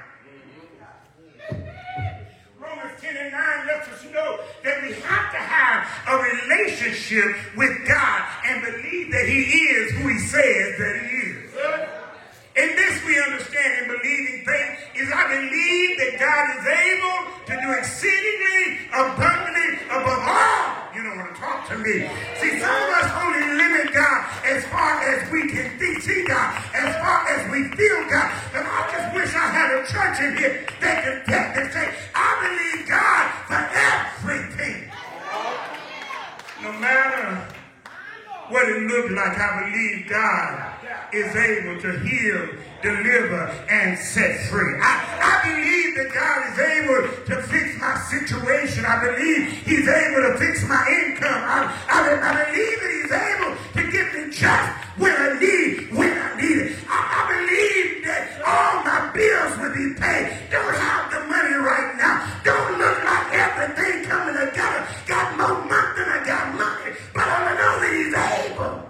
Romans ten and nine lets us know that we have to have a relationship with God and believe that he is who he says that he is. In this we understand in believing faith is I believe that God is able to do exceedingly abundantly above all. You don't want to talk to me. See, some of us only limit God as far as we can see God, as far as we feel God. And I just wish I had a church in here that can tell and say, I believe God for everything. No matter what it looked like, I believe God is able to heal deliver, and set free. I, I believe that God is able to fix my situation. I believe he's able to fix my income. I, I, I believe that he's able to give me just when I need, when I need it. I, I believe that all my bills will be paid. Don't have the money right now. Don't look like everything coming together. Got more money than I got money. But I know that he's able.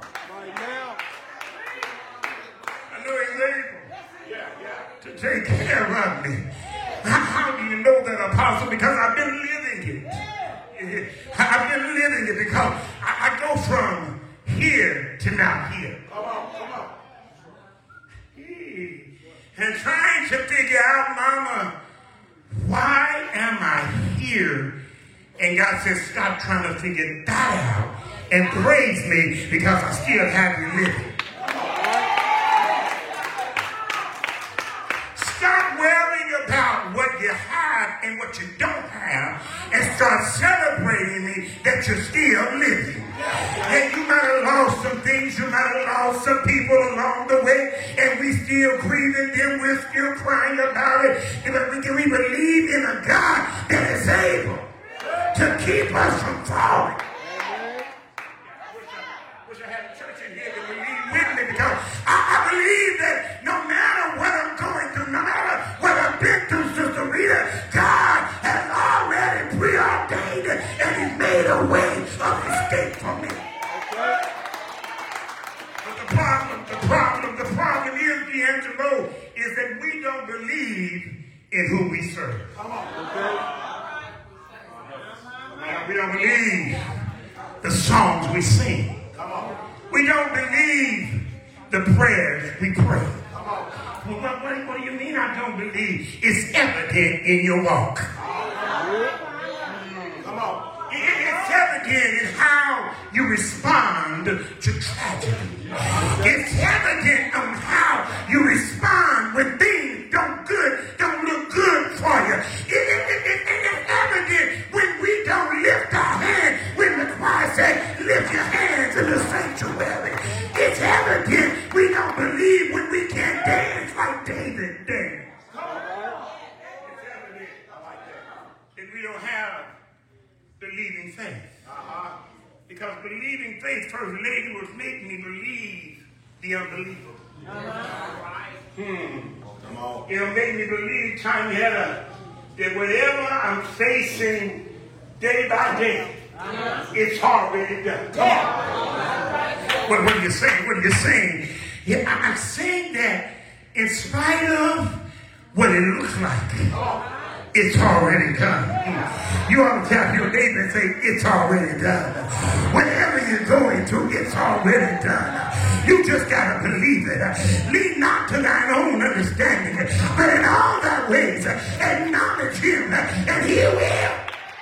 I know he's able to take care of me. How do you know that, Apostle? Because I've been living it. I've been living it because I, I go from here to now here. Come on, come on. And trying to figure out, Mama, why am I here? And God says, stop trying to figure that out and praise me because I still have you living. Stop worrying about what you have and what you don't have and start celebrating me that you're still living. And you might have lost some things, you might have lost some people along the way, and we still grieving them, we're still crying about it. But we can we believe in a God that is able to keep us from falling. Wish I had a church in here that believe with me because I, I believe that no matter what I'm going through, no matter what I've been through, Sister Rita, God has already preordained it and he's made a way of escape for me. But the problem, the problem, the problem is, D'Angelo, is that we don't believe in who we serve. Come on. We don't believe the songs we sing. Come on. We don't believe the prayers we pray. Come on. Well, what, what, what do you mean I don't believe? It's evident in your walk. Come on. It, it's evident in how you respond to tragedy. It's evident on how you respond when things don't good, don't look good for you. It, it, it, it, it's evident when we don't lift our hands, when the choir says, lift your hands in the sanctuary. It's evident we don't believe when we can't dance like David danced. It's evident that we don't have believing faith. Uh-huh. Because believing faith, First Lady, was making me believe the unbelievable. Uh-huh. Hmm. Come on. It'll make me believe, Tanyetta, that whatever I'm facing day by day, uh-huh. it's already done. Come on. What, what are you saying? What are you saying? Yeah, I, I'm saying that in spite of what it looks like, it's already done. You ought to tap your neighbor and say, it's already done. Whatever you're going through, it's already done. You just got to believe it. Lean not to thine own understanding, but in all thy ways acknowledge him, and he will.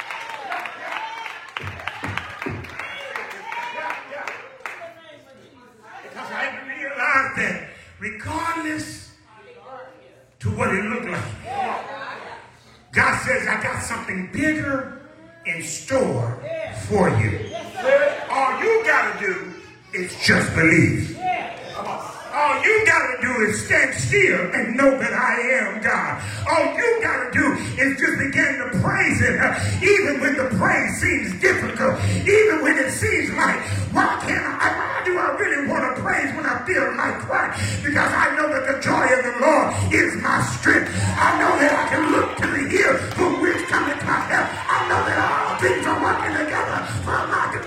Because I realize that regardless to what it looked like, God says, I got something bigger in store for you. All you got to do is just believe. All you got to do is stand still and know that I am God. All you got to do is just begin to praise him, even when the praise seems difficult, even when it seems like, why can't I, why do I really want to praise when I feel like crying? Because I know that the joy of the Lord is my strength. I know that I can look to the hill from which cometh my help. I know that all things are working together for my good.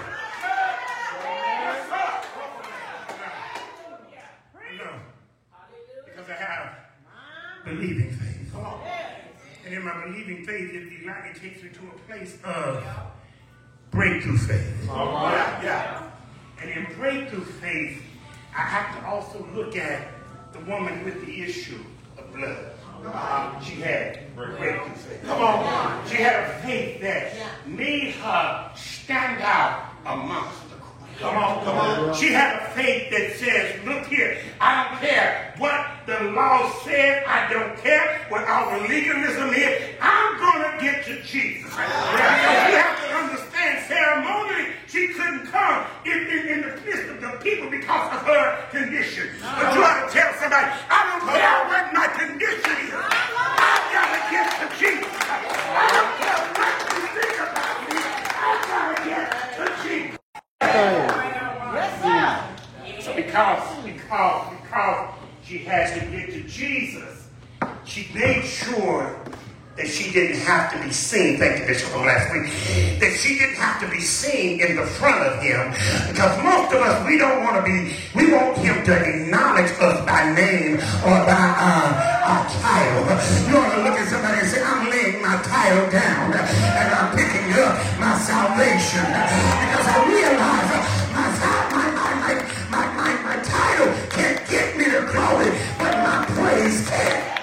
Because I have believing faith. And in my believing faith, it, it takes me to a place of breakthrough faith. Yeah, yeah. And in breakthrough faith, I have to also look at the woman with the issue of blood. Uh, she had breakthrough faith. Come on. She had a faith that made her stand out amongst the crowd. Come on, come on. She had a faith that says, look here, I don't care what the law says, I don't care what our legalism is, I'm going to get to Jesus. Right? You have to understand, ceremonially, she couldn't come in, in, in the midst of the people because of her condition. But you ought to tell somebody, I don't care Jesus, she made sure that she didn't have to be seen, thank you, Bishop, from last week, that she didn't have to be seen in the front of him, because most of us, we don't want to be, we want him to acknowledge us by name or by uh, our title. You want to look at somebody and say, I'm laying my title down and I'm picking up my salvation, because I realize my, my, my, my, my, my, my title can't get me to glory, but my praise can.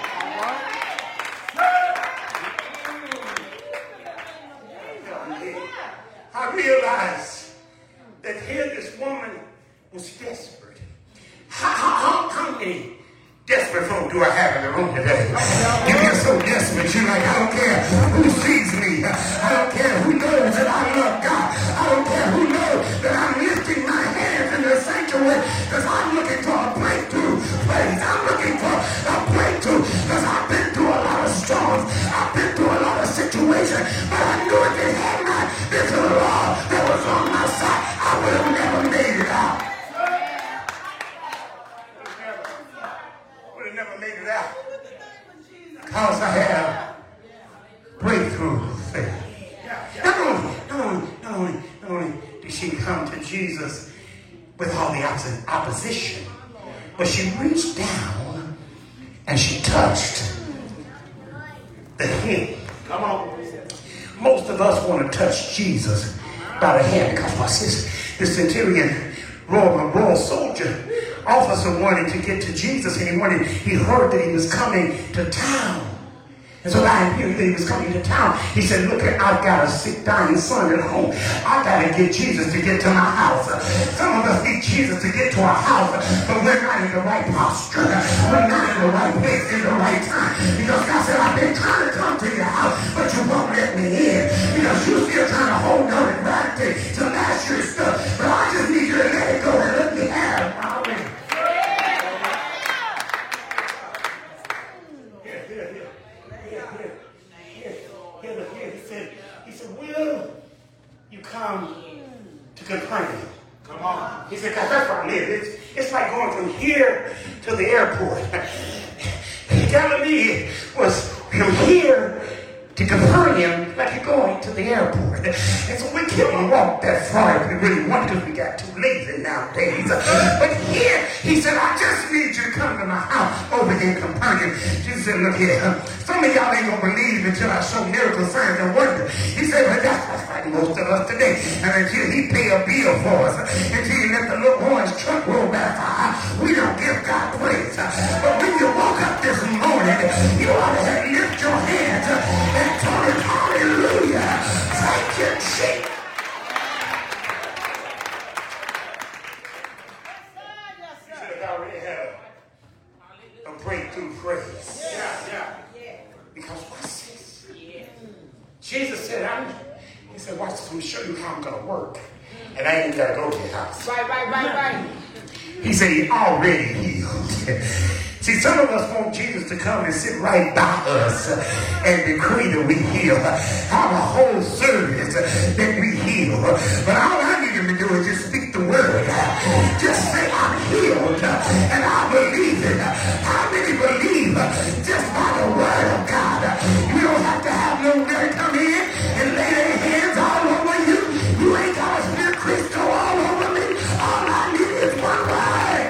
I realized that here this woman was desperate. How, how, how many desperate folk do I have in the room today? If you're so desperate, you're like, I don't care who sees me. I don't care who knows that I love God. I don't care who knows that I'm lifting my hands in the sanctuary, because I'm looking for a breakthrough place. I'm looking for a breakthrough because I've been through a lot of storms. I've been through a lot of situations, but I knew if it had not been for the Lord that was on my side, I would have never made it out. Would have never made it out. Because I have breakthrough faith. Not only, not only, not only, not only did she come to Jesus with all the opposi- opposition, but she reached down and she touched the hem. Come on. Most of us want to touch Jesus by the hand, because what's this? The centurion, royal, royal soldier, officer wanted to get to Jesus, and he wanted, he heard that he was coming to town. And so I knew that he was coming to town. He said, look, I've got a sick, dying son at home. I got to get Jesus to get to my house. Some of us need Jesus to get to our house, but we're not in the right posture. We're not in the right place in the right time. Because God said, I've been trying to come to your house, but you won't let me in. Because you're still trying to hold on and gravitate to last year's stuff. But I just need you to let it go and let me have it. Come to confront him. Come on. He said, because that's where I live. It's, it's like going from here to the airport. Galilee was from here to confront him like you're going to the airport. And so we can't walk that far if we really want to, because we got too lazy nowadays. But here, he said, I just need you to come to my house over here in Capernaum. Jesus said, look here, some of y'all ain't going to believe until I show miracle signs and wonders. He said, but that's what's like most of us today. And until he pay a bill for us, until he let the little orange truck roll back our house, we don't give God praise. But when you woke up this morning, you ought to lift your hands and tell him, hallelujah. Thank you, Jesus. You should have already had a breakthrough praise. Yeah, yeah. Because what's this? Jesus said, I'm, he said, watch this, I'm going to show you how I'm going to work. And I ain't got to go to your house. Right, right, right, right. He said, he already healed. See, some of us want Jesus to come and sit right by us and decree that we heal. Have a whole service that we heal. But all I need him to do is just speak the word. Just say, I'm healed, and I believe it. How many believe just by the word of God? You don't have to have no guy come in and lay their hands all over you. You ain't got to speak crystal all over me. All I need is one word.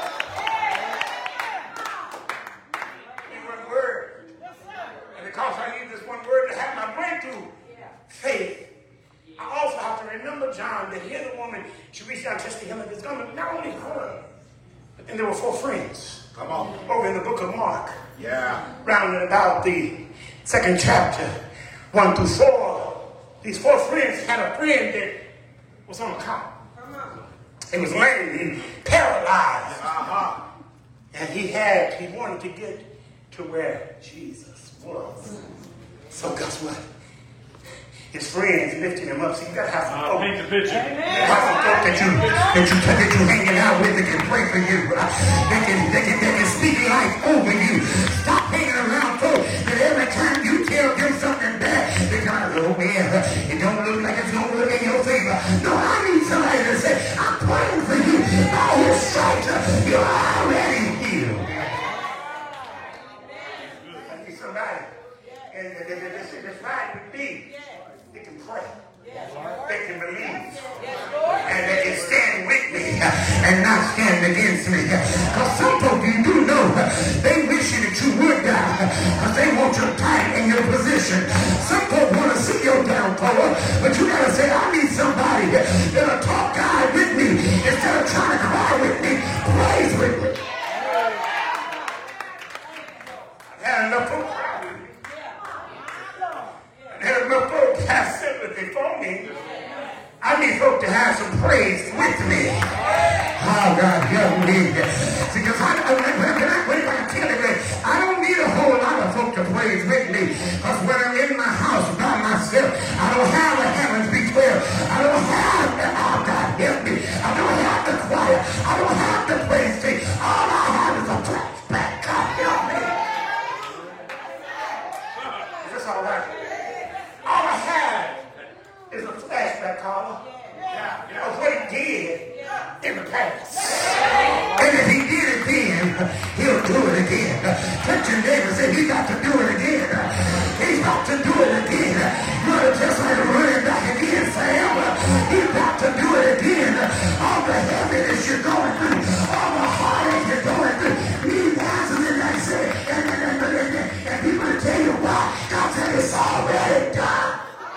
One word. And because I need this one word to have my breakthrough faith, I also have to remember, John, that here the woman, she reached out and touched the hem of his garment. Not only her, but then there were four friends. Come on. Over in the book of Mark. Yeah. Round about the second chapter, one through four. These four friends had a friend that was on a cot. He was lame and paralyzed. Uh-huh. And he had, he wanted to get to where Jesus was. So guess what? His friends lifted him up. So you gotta have some folk. Paint the picture. You have some folk that you that you that you hanging out with that can pray for you. Uh, they can they can they can speak life over you. Stop hanging around folk that every time you tell them something bad, they kind of go, well, it don't look like it's gonna look in your favor. No, I need somebody to say, I'm praying for you. By his stripes, you're already healed. somebody, and that's right with me, they can pray. They can believe. And they can stand with me and not stand against me. Because some folks you do know, they wish that you would die. Because they want you tight in your position. Some folks want to see your downfall. But you got to say, I need somebody that'll talk God with me instead of trying to cry with me. Praise with me. I've had enough folks cry with me. I've had enough folks have sympathy for me. I need folk to have some praise with me. Oh, God, help me. See, because I, I, when I, when I tell you that, I don't need a whole lot of folk to praise with me. Because when I'm in my house by myself, I don't have the heavens be clear. I don't have the, oh, God, help me. I don't have the choir. I don't have the praise team. All I have is a flashback. God, help me. Is this all right? All I have is a flashback, Carla, of what he did in the past. And if he did it then, he'll do it again. Touch your neighbor, say he got to do it again. He's got to do it again. You're just like running back again, Sam. He's got to do it again. All the heaviness you're going through, all the heartache you're going through, he passes it like say, and, and, and, and, and, and people will tell you why. God said it's already done.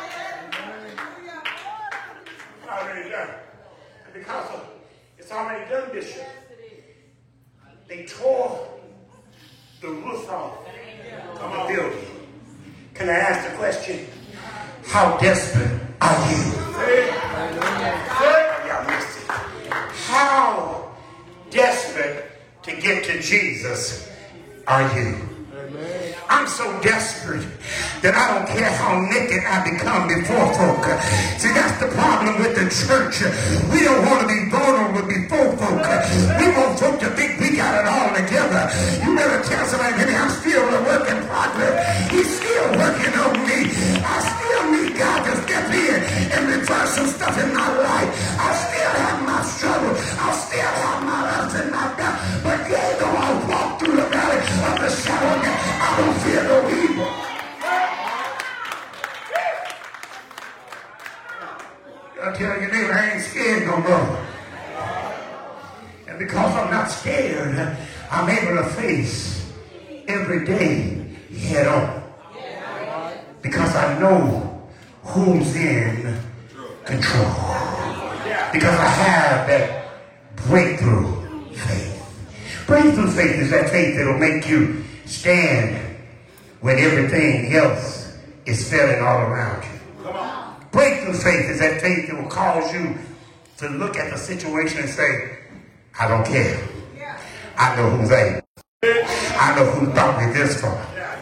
Already done. And because of it's already done, Bishop, they tore the roof off of the building. Can I ask the question? How desperate are you? Y'all missed it. How desperate to get to Jesus are you? I'm so desperate that I don't care how naked I become before folk. See, that's the problem with the church. We don't want to be vulnerable before folk. We want folk to think we got it all together. You better tell somebody, maybe I'm still a work in progress. He's still working on me. I still need God to step in and reverse some stuff in my life. I still have my struggle. I still have my ups and my downs. But yeah, though I walk through the valley of the shadow of death, I don't fear no evil. I tell your neighbor, I ain't scared no more. And because I'm not scared, I'm able to face every day head on. Because I know who's in control. Because I have that breakthrough faith. Breakthrough faith is that faith that will make you stand when everything else is failing all around you. Breakthrough faith is that faith that will cause you to look at the situation and say, I don't care. I know who's able. I know who brought me this far.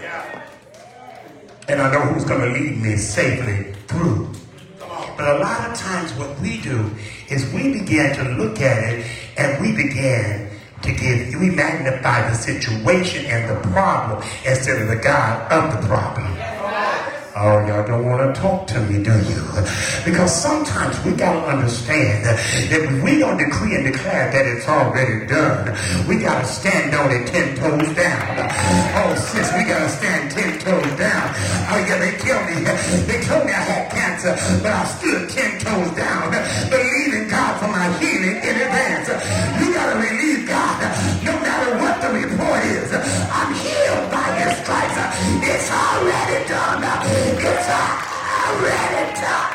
And I know who's going to lead me safely through. But a lot of times what we do is we begin to look at it and we begin to give, we magnify the situation and the problem instead of the God of the problem. Oh, y'all don't want to talk to me, do you? Because sometimes we got to understand that if we don't decree and declare that it's already done, we got to stand on it ten toes down. Oh, sis, we got to stand ten toes down. Oh, yeah, they killed me. They told me I had cancer, but I stood ten toes down, believing God for my healing in advance. You got to believe God, no matter what the report is. I'm healed by His stripes. It's already done. It's already done.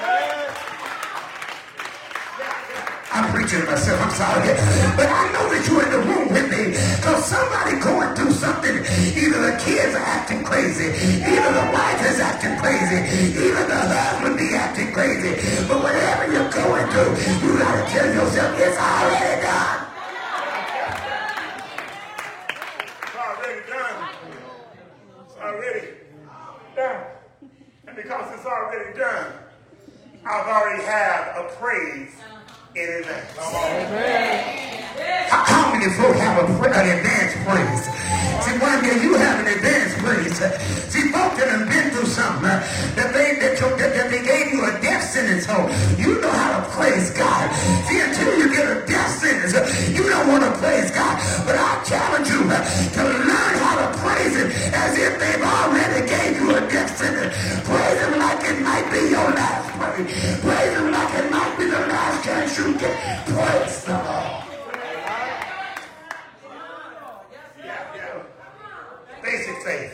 I'm preaching to myself, I'm sorry. But I know that you're in the room with me. Because somebody going through something. Either the kids are acting crazy. Either the wife is acting crazy. Either the husband be acting crazy. But whatever you're going through, you got to tell yourself, it's already done. It's already done. It's already done. And because it's already done, I've already had a praise in advance. How, how many folk have a, an advanced praise? See, one day you have an advanced praise. See, folk that have been through something uh, that, they, that, that, that they gave you a death sentence on. You know how to praise God. See, until you get a death sentence, uh, you don't want to praise God. But I challenge you uh, to learn how to praise Him as as if they've already gave you a death sentence. Praise him like it might be your last praise. Praise him like it might be the last chance you get. Praise the Lord. Basic faith,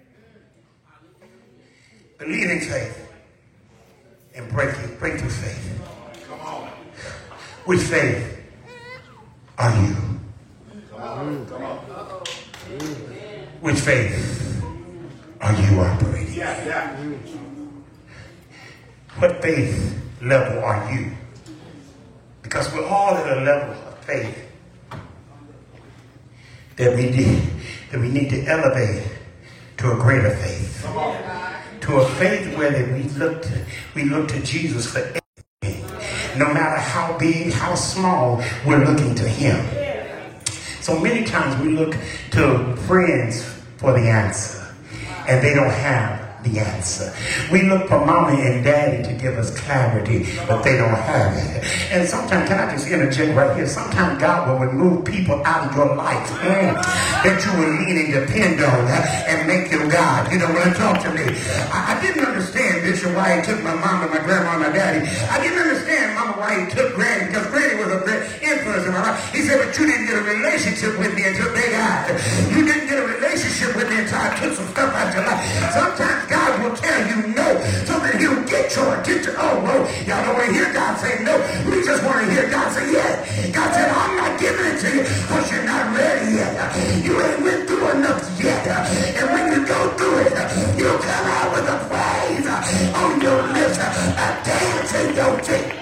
believing faith, and breaking, breakthrough faith. Come on. Which faith are you? Come on. Come on. Which faith are you operating? Yeah, yeah. What faith level are you? Because we're all at a level of faith that we did. that we need to elevate to a greater faith. To a faith where that we look to, we look to Jesus for everything. No matter how big, how small, we're looking to him. So many times we look to friends for the answer, and they don't have the answer. We look for mommy and daddy to give us clarity, but they don't have it. And sometimes, can I just interject right here? Sometimes God will remove people out of your life mm, that you will lean and depend on uh, and make your God. You know what I'm talking to me? I, I didn't understand, Bishop, why he took my mom and my grandma and my daddy. I didn't understand, Mama, why he took Granny, because Granny was a great influence in my life. He said, but you didn't get a relationship with me until they died. You didn't get a relationship with me until I took some stuff out your life. Sometimes God will tell you no, so that he'll get your attention. Oh, well, y'all don't want to hear God say no. We just want to hear God say yes. God said, I'm not giving it to you because you're not ready yet. You ain't went through enough yet. And when you go through it, you'll come out with a praise on your lips, a dance in your feet.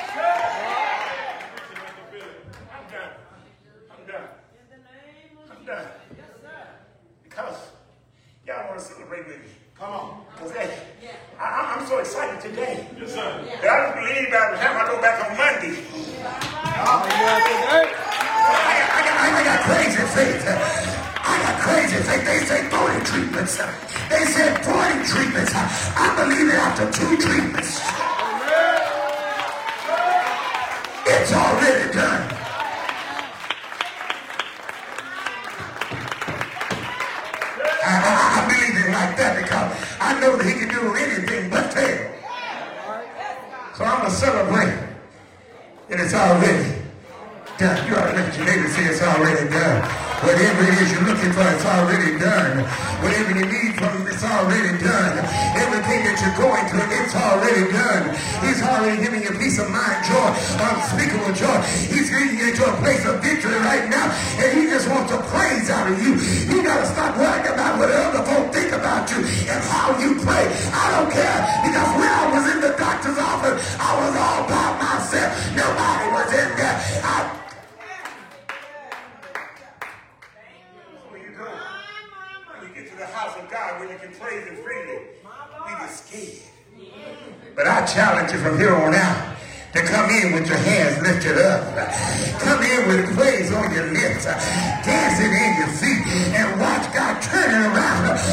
I'm done. I'm done. I'm done. Because y'all want to celebrate with me. Come on. Because hey, I, I'm so excited today. Yes, sir. That I just believe by the time I go back on Monday. Oh, I, I, got, I got crazy faith. I got crazy faith. They say forty treatments. They said forty treatments. I believe it after two treatments. It's already done. I, I, I believe it like that because I know that he can do anything but fail. So I'm going to celebrate that it's already done. You ought to look at your neighbor and say it's already done. Whatever it is you're looking for, it's already done. Whatever you need from him, it's already done. Everything that you're going through, it's already done. He's already giving you peace of mind, joy, unspeakable joy. He's leading you into a place of victory right now, and he just wants to praise out of you. You got to stop worrying about what other folk think about you and how you pray. I don't care, because when I was in the doctor's office, I was all by myself. Nobody was in there. I house of God where you can praise him freely. We get scared. But I challenge you from here on out to come in with your hands lifted up. Come in with praise on your lips, dancing in your feet, and watch God turn it around